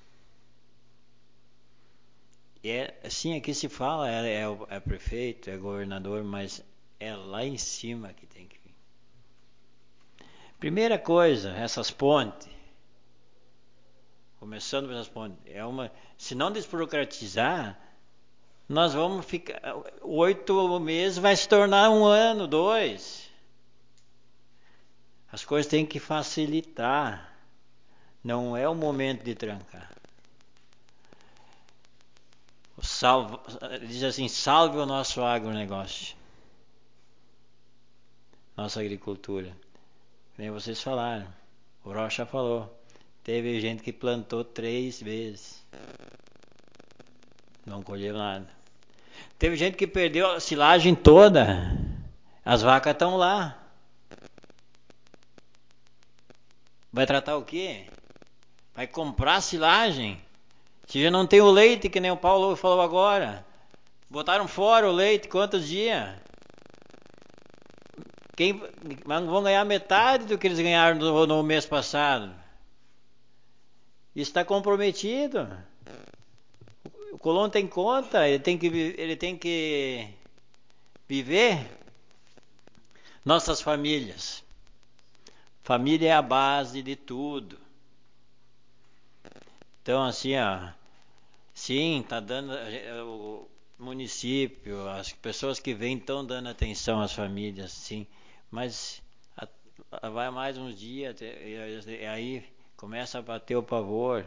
E assim, aqui se fala, é prefeito, é governador, mas é lá em cima que tem que vir. Primeira coisa, essas pontes. Começando pelas pontes. Se não desburocratizar, nós vamos ficar. 8 meses vai se tornar 1 ano, 2. As coisas têm que facilitar. Não é o momento de trancar. Diz assim, salve o nosso agronegócio. Nossa agricultura. Nem vocês falaram. O Rocha falou. Teve gente que plantou 3 vezes. Não colheu nada. Teve gente que perdeu a silagem toda. As vacas estão lá. Vai tratar o quê? Vai comprar silagem? Se já não tem o leite, que nem o Paulo falou agora. Botaram fora o leite, quantos dias? Vão ganhar metade do que eles ganharam no mês passado. Isso está comprometido. O colono tem conta, ele tem que viver. Nossas famílias. Família é a base de tudo. Então, assim, sim, está dando o município, as pessoas que vêm estão dando atenção às famílias, sim, mas vai mais uns dias e aí começa a bater o pavor.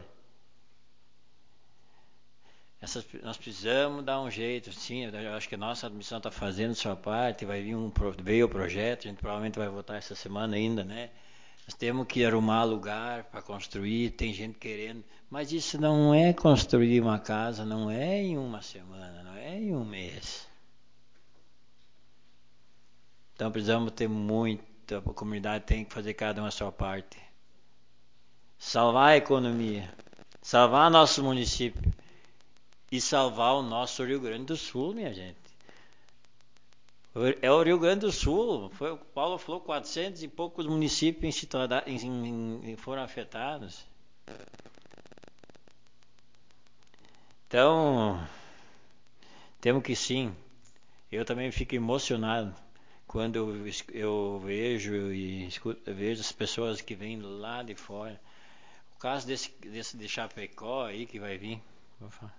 Nós precisamos dar um jeito, sim, eu acho que a nossa admissão está fazendo sua parte, veio o projeto, a gente provavelmente vai votar essa semana ainda, né? Nós temos que arrumar lugar para construir, tem gente querendo, mas isso não é construir uma casa, não é em uma semana, não é em um mês. Então precisamos ter a comunidade tem que fazer cada uma a sua parte. Salvar a economia, salvar nosso município e salvar o nosso Rio Grande do Sul, minha gente. É o Rio Grande do Sul, o Paulo falou, 400 e poucos municípios foram afetados. Então, temos que sim. Eu também fico emocionado quando eu vejo vejo as pessoas que vêm lá de fora. O caso desse de Chapecó aí que vai vir. Vou falar.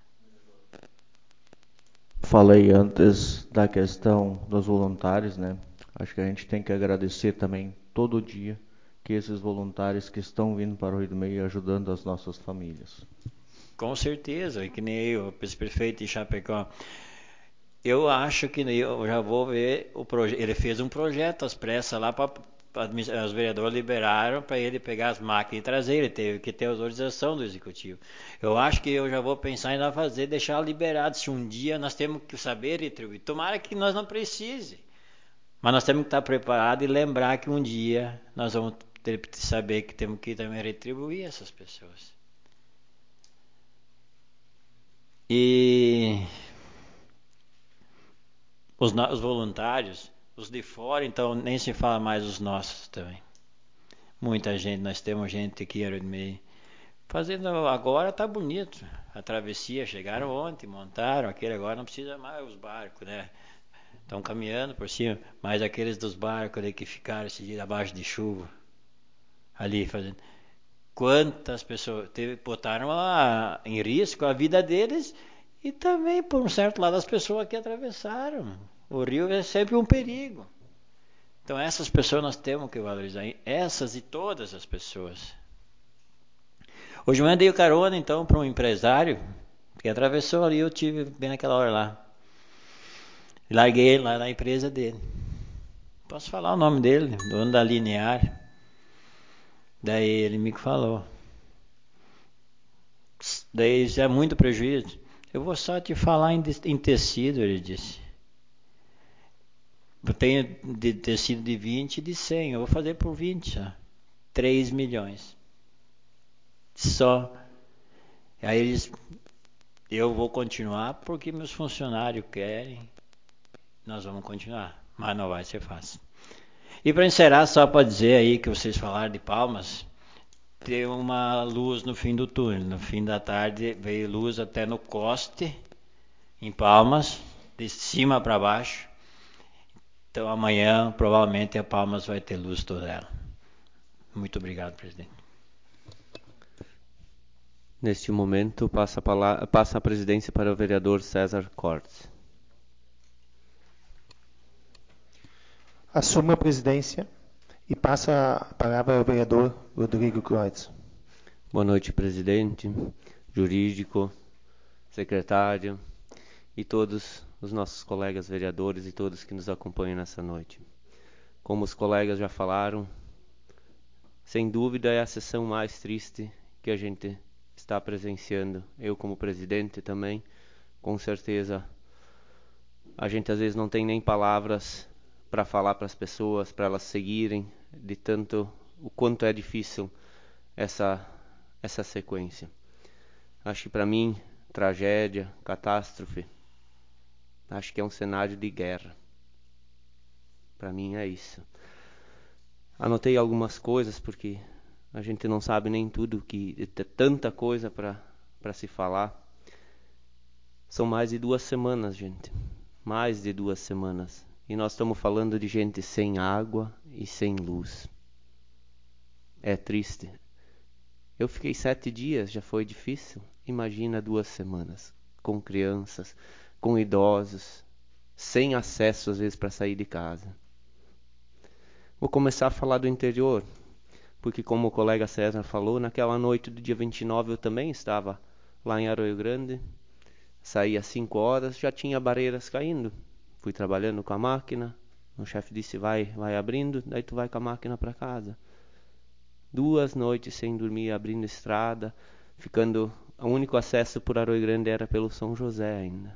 Falei antes da questão dos voluntários, né? Acho que a gente tem que agradecer também todo dia que esses voluntários que estão vindo para o Rio do Meio ajudando as nossas famílias. Com certeza, que nem eu, prefeito de Chapecó. Eu acho que eu já vou ver o projeto. Ele fez um projeto às pressas lá para os vereadores liberaram para ele pegar as máquinas e trazer, ele teve que ter autorização do executivo. Eu acho que eu já vou pensar em fazer, deixar liberado, se um dia nós temos que saber retribuir. Tomara que nós não precise, mas nós temos que estar preparados e lembrar que um dia nós vamos ter que saber que temos que também retribuir essas pessoas. E os voluntários, os de fora, então nem se fala mais os nossos também. Muita gente, nós temos gente aqui em meio fazendo, agora tá bonito. A travessia, chegaram ontem, montaram, aquele agora não precisa mais os barcos, né? Estão caminhando por cima, mas aqueles dos barcos ali que ficaram esse dia abaixo de chuva, ali fazendo. Quantas pessoas botaram em risco a vida deles e também, por um certo lado, as pessoas que atravessaram. O rio é sempre um perigo. Então essas pessoas nós temos que valorizar. Essas e todas as pessoas. Hoje eu mandei o carona então para um empresário que atravessou ali, eu tive bem naquela hora lá. Larguei ele lá na empresa dele. Posso falar o nome dele, dono da Linear. Daí ele me falou. Daí já é muito prejuízo. Eu vou só te falar em tecido, ele disse. Eu tenho de tecido de 20 e de 100. Eu vou fazer por 20 só. 3 milhões. Só. Aí eles... Eu vou continuar porque meus funcionários querem. Nós vamos continuar. Mas não vai ser fácil. E para encerrar, só para dizer aí que vocês falaram de Palmas, tem uma luz no fim do túnel. No fim da tarde veio luz até no Coste, em Palmas, de cima para baixo. Então amanhã provavelmente a Palmas vai ter luz toda ela. Muito obrigado, presidente. Neste momento passa a presidência para o vereador César Cortes. Assumo a presidência e passa a palavra ao vereador Rodrigo Kreutz. Boa noite, presidente, jurídico, secretário e todos os nossos colegas vereadores e todos que nos acompanham nessa noite. Como os colegas já falaram, sem dúvida é a sessão mais triste que a gente está presenciando. Eu como presidente também, com certeza, a gente às vezes não tem nem palavras para falar para as pessoas, para elas seguirem, de tanto o quanto é difícil essa sequência. Acho que para mim, tragédia, catástrofe, acho que é um cenário de guerra. Para mim é isso. Anotei algumas coisas porque a gente não sabe nem tudo, que tem tanta coisa para se falar. São mais de 2 semanas, gente. Mais de 2 semanas. E nós estamos falando de gente sem água e sem luz. É triste. Eu fiquei 7 dias, já foi difícil. Imagina 2 semanas. Com crianças, com idosos, sem acesso às vezes para sair de casa. Vou começar a falar do interior, porque como o colega César falou, naquela noite do dia 29 eu também estava lá em Arroio Grande. Saí às 5 horas, já tinha barreiras caindo. Fui trabalhando com a máquina, o chefe disse vai abrindo, daí tu vai com a máquina para casa. 2 noites sem dormir, abrindo estrada, ficando... O único acesso por Arroio Grande era pelo São José ainda.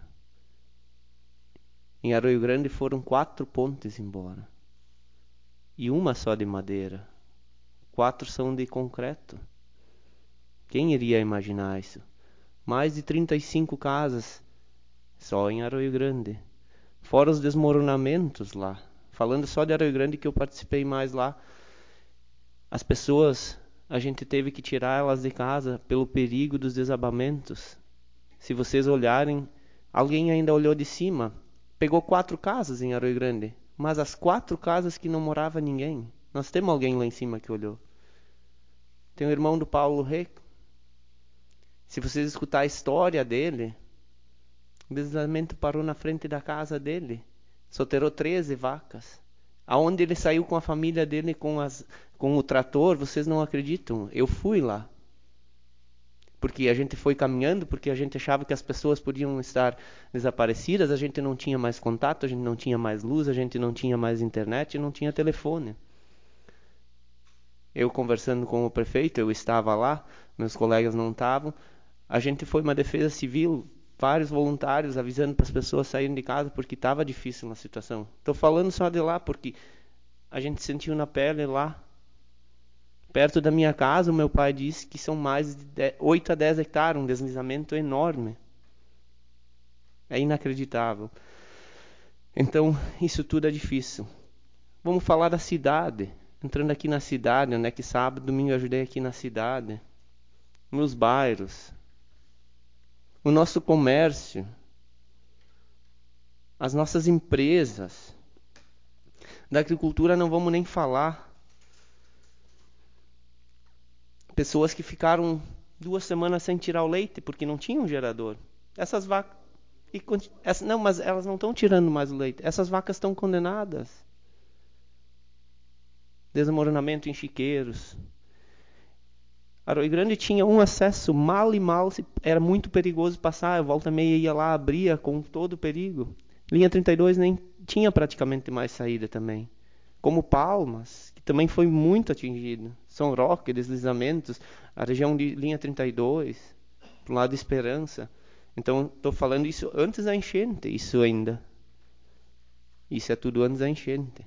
Em Arroio Grande foram 4 pontes embora. E uma só de madeira. 4 são de concreto. Quem iria imaginar isso? Mais de 35 casas só em Arroio Grande. Fora os desmoronamentos lá. Falando só de Arroio Grande, que eu participei mais lá. As pessoas, a gente teve que tirar elas de casa pelo perigo dos desabamentos. Se vocês olharem, alguém ainda olhou de cima. Pegou 4 casas em Arroio Grande. Mas as 4 casas que não morava ninguém. Nós temos alguém lá em cima que olhou. Tem o irmão do Paulo Reco. Se vocês escutar a história dele, o deslizamento parou na frente da casa dele. Soterrou 13 vacas. Aonde ele saiu com a família dele com o trator, vocês não acreditam. Eu fui lá. Porque a gente foi caminhando, porque a gente achava que as pessoas podiam estar desaparecidas, a gente não tinha mais contato, a gente não tinha mais luz, a gente não tinha mais internet, não tinha telefone. eu conversando com o prefeito, eu estava lá, meus colegas não estavam, a gente foi uma defesa civil, vários voluntários avisando para as pessoas saírem de casa porque estava difícil na situação. Estou falando só de lá porque a gente sentiu na pele lá. Perto da minha casa, o meu pai disse que são mais de 8 a 10 hectares, um deslizamento enorme. É inacreditável. Então, isso tudo é difícil. Vamos falar da cidade. Entrando aqui na cidade, onde é que sábado, domingo eu ajudei aqui na cidade. Nos bairros. O nosso comércio. As nossas empresas. Da agricultura não vamos nem falar. Pessoas que ficaram 2 semanas sem tirar o leite porque não tinham gerador. Essas vacas... Não, mas elas não estão tirando mais o leite. Essas vacas estão condenadas. Desmoronamento em chiqueiros. Arroio Grande tinha um acesso mal, era muito perigoso passar. A volta meia ia lá, abria com todo o perigo. Linha 32 nem tinha praticamente mais saída também. Como Palmas, que também foi muito atingido. São Roque, deslizamentos, a região de linha 32, para o lado de Esperança. Então, estou falando isso antes da enchente, isso ainda. Isso é tudo antes da enchente.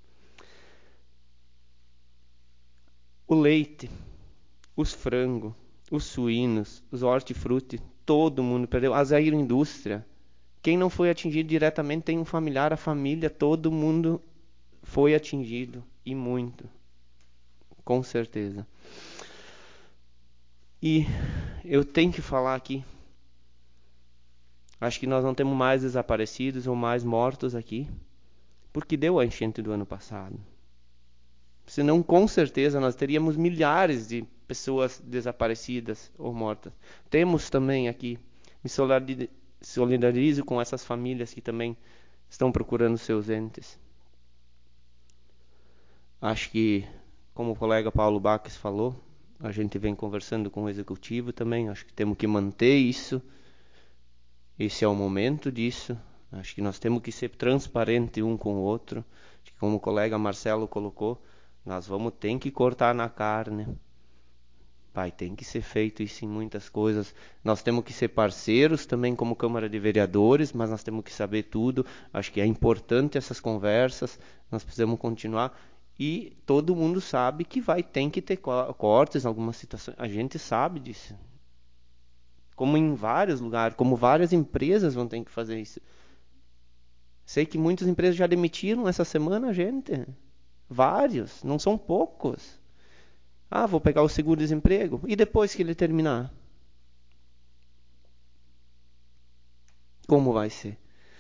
O leite, os frangos, os suínos, os hortifruti, todo mundo perdeu. A agroindústria, quem não foi atingido diretamente tem um familiar, a família, todo mundo foi atingido, e muito, com certeza. E eu tenho que falar aqui, acho que nós não temos mais desaparecidos ou mais mortos aqui, porque deu a enchente do ano passado. Senão, com certeza, nós teríamos milhares de pessoas desaparecidas ou mortas. Temos também aqui, me solidarizo com essas famílias que também estão procurando seus entes. Acho que, como o colega Paulo Baques falou, a gente vem conversando com o executivo também. Acho que temos que manter isso. Esse é o momento disso. Acho que nós temos que ser transparentes um com o outro. Acho que, como o colega Marcelo colocou, nós vamos ter que cortar na carne. Tem que ser feito isso em muitas coisas. Nós temos que ser parceiros também como Câmara de Vereadores, mas nós temos que saber tudo. Acho que é importante essas conversas. Nós precisamos continuar. E todo mundo sabe que tem que ter cortes em algumas situações. A gente sabe disso. Como em vários lugares, como várias empresas vão ter que fazer isso. Sei que muitas empresas já demitiram essa semana, gente. Vários, não são poucos. Vou pegar o seguro-desemprego. E depois que ele terminar? Como vai ser?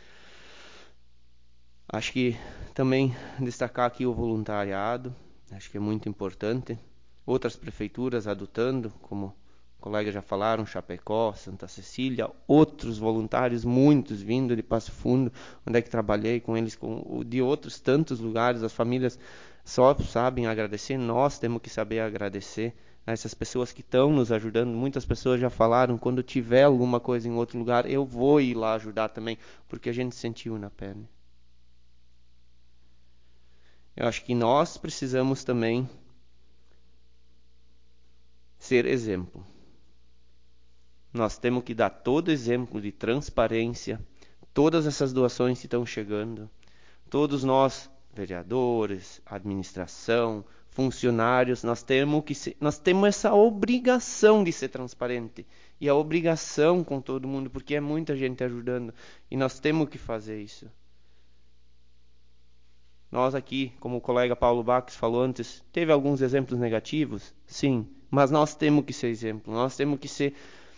Acho que também destacar aqui o voluntariado. Acho que é muito importante. Outras prefeituras adotando, como colegas já falaram, Chapecó, Santa Cecília, outros voluntários, muitos vindo de Passo Fundo, onde é que trabalhei com eles, de outros tantos lugares. As famílias só sabem agradecer, nós temos que saber agradecer a essas pessoas que estão nos ajudando. Muitas pessoas já falaram, quando tiver alguma coisa em outro lugar, eu vou ir lá ajudar também, porque a gente sentiu na pele. Eu acho que nós precisamos também ser exemplo. Nós temos que dar todo exemplo de transparência. Todas essas doações que estão chegando, todos nós, vereadores, administração, funcionários, nós temos essa obrigação de ser transparente. E a obrigação com todo mundo, porque é muita gente ajudando. E nós temos que fazer isso. Nós aqui, como o colega Paulo Baques falou antes, teve alguns exemplos negativos? Sim, mas nós temos que ser exemplo. Nós temos que ser...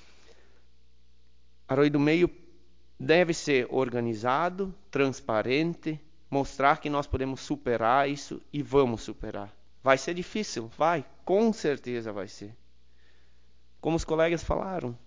Arroio do Meio deve ser organizado, transparente, mostrar que nós podemos superar isso e vamos superar. Vai ser difícil? Vai, com certeza vai ser. Como os colegas falaram,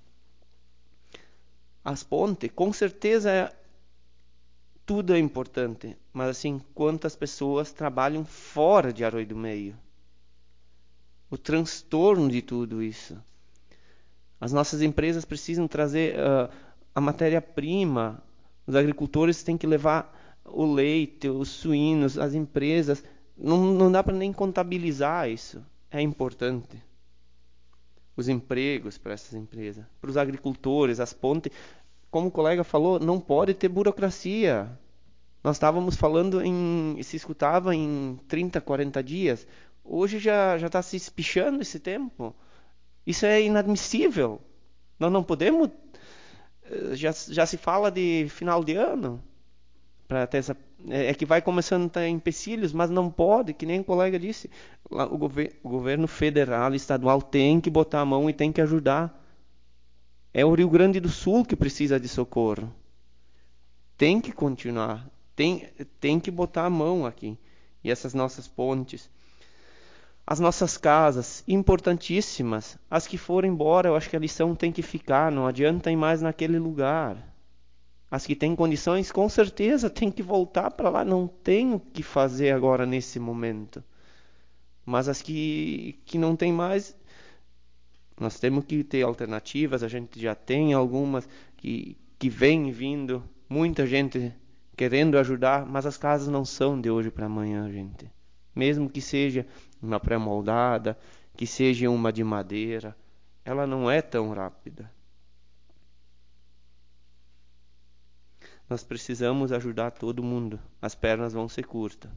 as pontes, com certeza tudo é importante, mas assim, quantas pessoas trabalham fora de Arroio do Meio? O transtorno de tudo isso. As nossas empresas precisam trazer a matéria-prima. Os agricultores têm que levar o leite, os suínos, as empresas. Não dá para nem contabilizar isso. é importante. Os empregos para essas empresas, para os agricultores, as pontes. Como o colega falou, não pode ter burocracia. Nós estávamos falando se escutava em 30, 40 dias. Hoje já está se espichando esse tempo. Isso é inadmissível. Nós não podemos. Já se fala de final de ano. Para ter é que vai começando a ter empecilhos, mas não pode, que nem o colega disse. O governo federal e estadual tem que botar a mão e tem que ajudar. É o Rio Grande do Sul que precisa de socorro. Tem que continuar. Tem que botar a mão aqui. E essas nossas pontes. As nossas casas, importantíssimas. As que forem embora, eu acho que a lição tem que ficar. Não adianta ir mais naquele lugar. As que têm condições, com certeza, tem que voltar para lá. Não tem o que fazer agora nesse momento. Mas as que não tem mais, nós temos que ter alternativas. A gente já tem algumas que vem vindo. Muita gente querendo ajudar, mas as casas não são de hoje para amanhã, gente. Mesmo que seja uma pré-moldada, que seja uma de madeira, ela não é tão rápida. Nós precisamos ajudar todo mundo. As pernas vão ser curtas.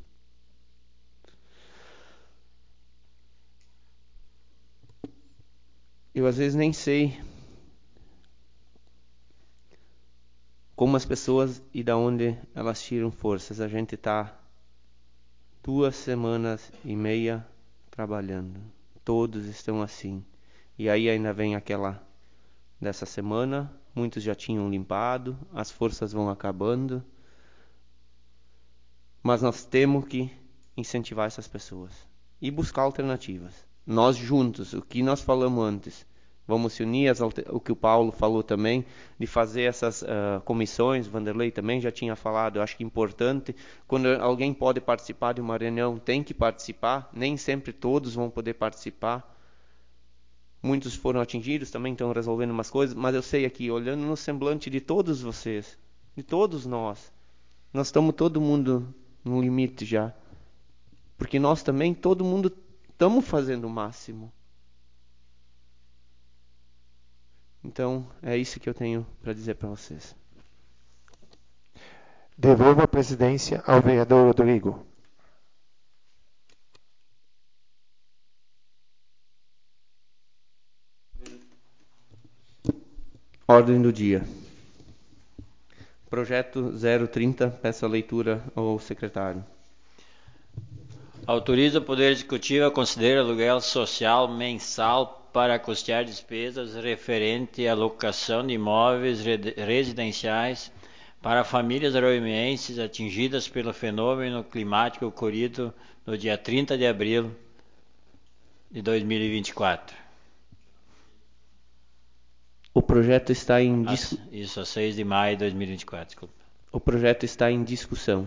Eu às vezes nem sei como as pessoas e da onde elas tiram forças. A gente está 2 semanas e meia trabalhando. Todos estão assim. E aí ainda vem aquela dessa semana. Muitos já tinham limpado, as forças vão acabando. Mas nós temos que incentivar essas pessoas e buscar alternativas. Nós juntos, o que nós falamos antes, vamos se unir, o que o Paulo falou também, de fazer essas comissões. Vanderlei também já tinha falado. Eu acho que é importante, quando alguém pode participar de uma reunião, tem que participar. Nem sempre todos vão poder participar. Muitos foram atingidos, também estão resolvendo umas coisas, mas eu sei aqui, olhando no semblante de todos vocês, de todos nós estamos todo mundo no limite já. Porque nós também, todo mundo, estamos fazendo o máximo. Então, é isso que eu tenho para dizer para vocês. Devolvo a presidência ao vereador Rodrigo. Ordem do dia. Projeto 030, peço a leitura ao secretário. Autoriza o Poder Executivo a conceder aluguel social mensal para custear despesas referente à locação de imóveis residenciais para famílias aroroienses atingidas pelo fenômeno climático ocorrido no dia 30 de abril de 2024. O projeto está em Isso, a 6 de maio de 2024, desculpa. O projeto está em discussão.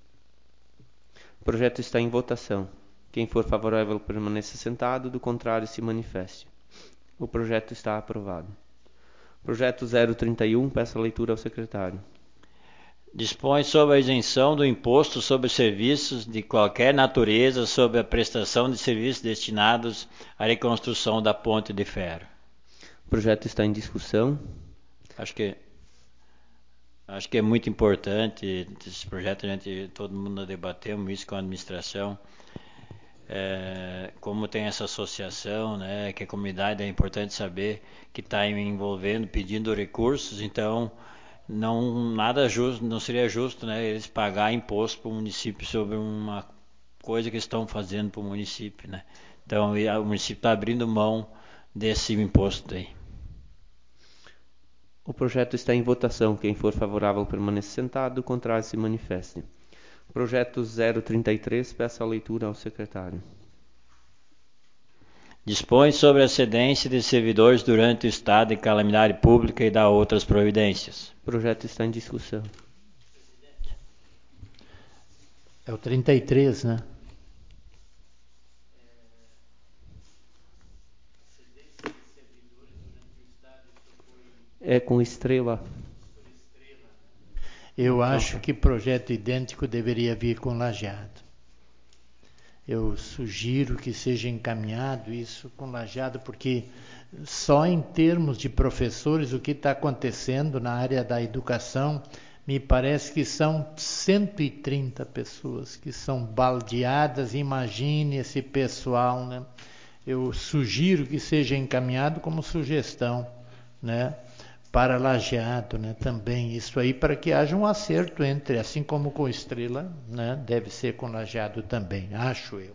O projeto está em votação. Quem for favorável permaneça sentado, do contrário se manifeste. O projeto está aprovado. Projeto 031, peço a leitura ao secretário. Dispõe sobre a isenção do imposto sobre serviços de qualquer natureza sobre a prestação de serviços destinados à reconstrução da ponte de ferro. O projeto está em discussão. Acho que é muito importante esse projeto, todo mundo debatemos isso com a administração. Como tem essa associação, né, que a comunidade é importante saber que está envolvendo, pedindo recursos, então não seria justo, né, eles pagar imposto para o município sobre uma coisa que estão fazendo para o município, né? Então o município está abrindo mão desse imposto aí. O projeto está em votação. Quem for favorável permaneça sentado, do contrário se manifeste. Projeto 033, peço a leitura ao secretário. Dispõe sobre a cedência de servidores durante o estado de calamidade pública e dá outras providências. O projeto está em discussão. É o 33, né? É com estrela. Eu acho que projeto idêntico deveria vir com lajeado. Eu sugiro que seja encaminhado isso com lajeado, porque só em termos de professores, o que está acontecendo na área da educação, me parece que são 130 pessoas que são baldeadas. Imagine esse pessoal, né? Eu sugiro que seja encaminhado como sugestão, né, para Lajeado, né, também isso aí, para que haja um acerto entre, assim como com Estrela, né, deve ser com Lajeado também, acho eu.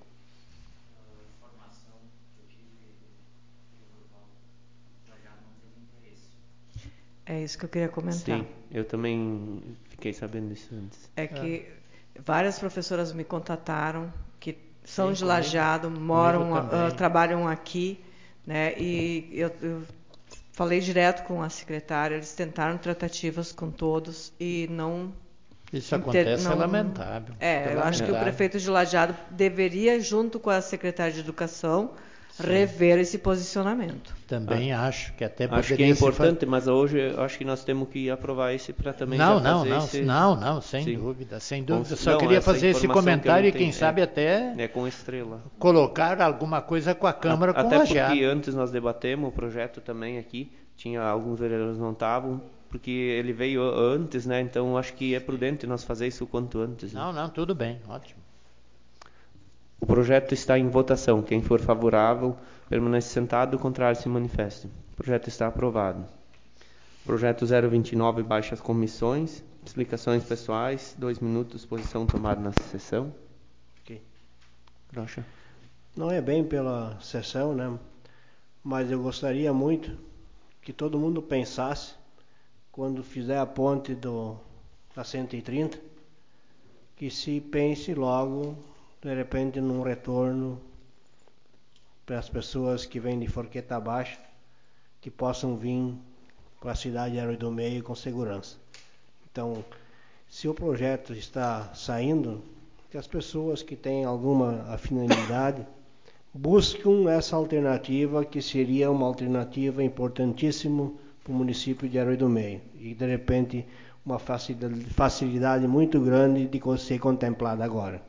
É isso que eu queria comentar. Sim, eu também fiquei sabendo disso antes. É que várias professoras me contataram que são de comigo Lajeado, trabalham aqui, né? E eu falei direto com a secretária, eles tentaram tratativas com todos e não... Isso acontece, é lamentável. Eu acho que o prefeito de Lajeado deveria, junto com a secretária de Educação, rever esse posicionamento. Também acho que até acho que é importante, mas hoje eu acho que nós temos que aprovar esse para também sem dúvida. Só queria fazer esse comentário e quem sabe até com Estrela. Colocar alguma coisa com a Câmara com Até Lajeado. Porque antes nós debatemos o projeto também aqui, tinha alguns vereadores não estavam, porque ele veio antes, né? Então acho que é prudente nós fazer isso o quanto antes. Né? Não, tudo bem, ótimo. O projeto está em votação. Quem for favorável, permanece sentado. O contrário, se manifeste. O projeto está aprovado. Projeto 029, baixas comissões. Explicações pessoais. 2 minutos, posição tomada na sessão. Ok. Rocha. Não é bem pela sessão, né? Mas eu gostaria muito que todo mundo pensasse, quando fizer a ponte da 130, que se pense logo, de repente, num retorno para as pessoas que vêm de Forqueta Baixa, que possam vir para a cidade de Arroio do Meio com segurança. Então, se o projeto está saindo, que as pessoas que têm alguma afinidade busquem essa alternativa, que seria uma alternativa importantíssima para o município de Arroio do Meio. E, de repente, uma facilidade muito grande de ser contemplada agora.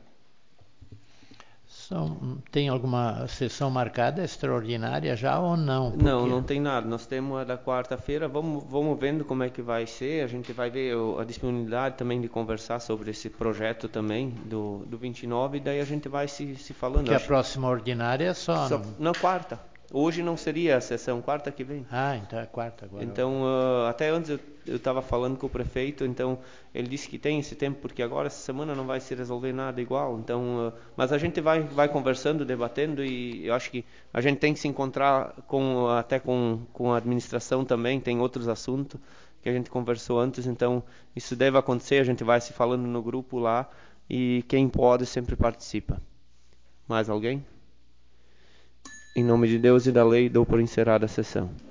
Tem alguma sessão marcada extraordinária já ou não? Não tem nada. Nós temos a da quarta-feira. Vamos vendo como é que vai ser. A gente vai ver a disponibilidade também de conversar sobre esse projeto também do 29. E daí a gente vai se falando. Porque a próxima ordinária é só na quarta. Hoje não seria a sessão, quarta que vem. Então é quarta agora. Então, até antes eu estava falando com o prefeito, então ele disse que tem esse tempo, porque agora essa semana não vai se resolver nada igual. Então, mas a gente vai conversando, debatendo, e eu acho que a gente tem que se encontrar até com a administração também, tem outros assuntos que a gente conversou antes, então isso deve acontecer, a gente vai se falando no grupo lá, e quem pode sempre participa. Mais alguém? Em nome de Deus e da lei, dou por encerrada a sessão.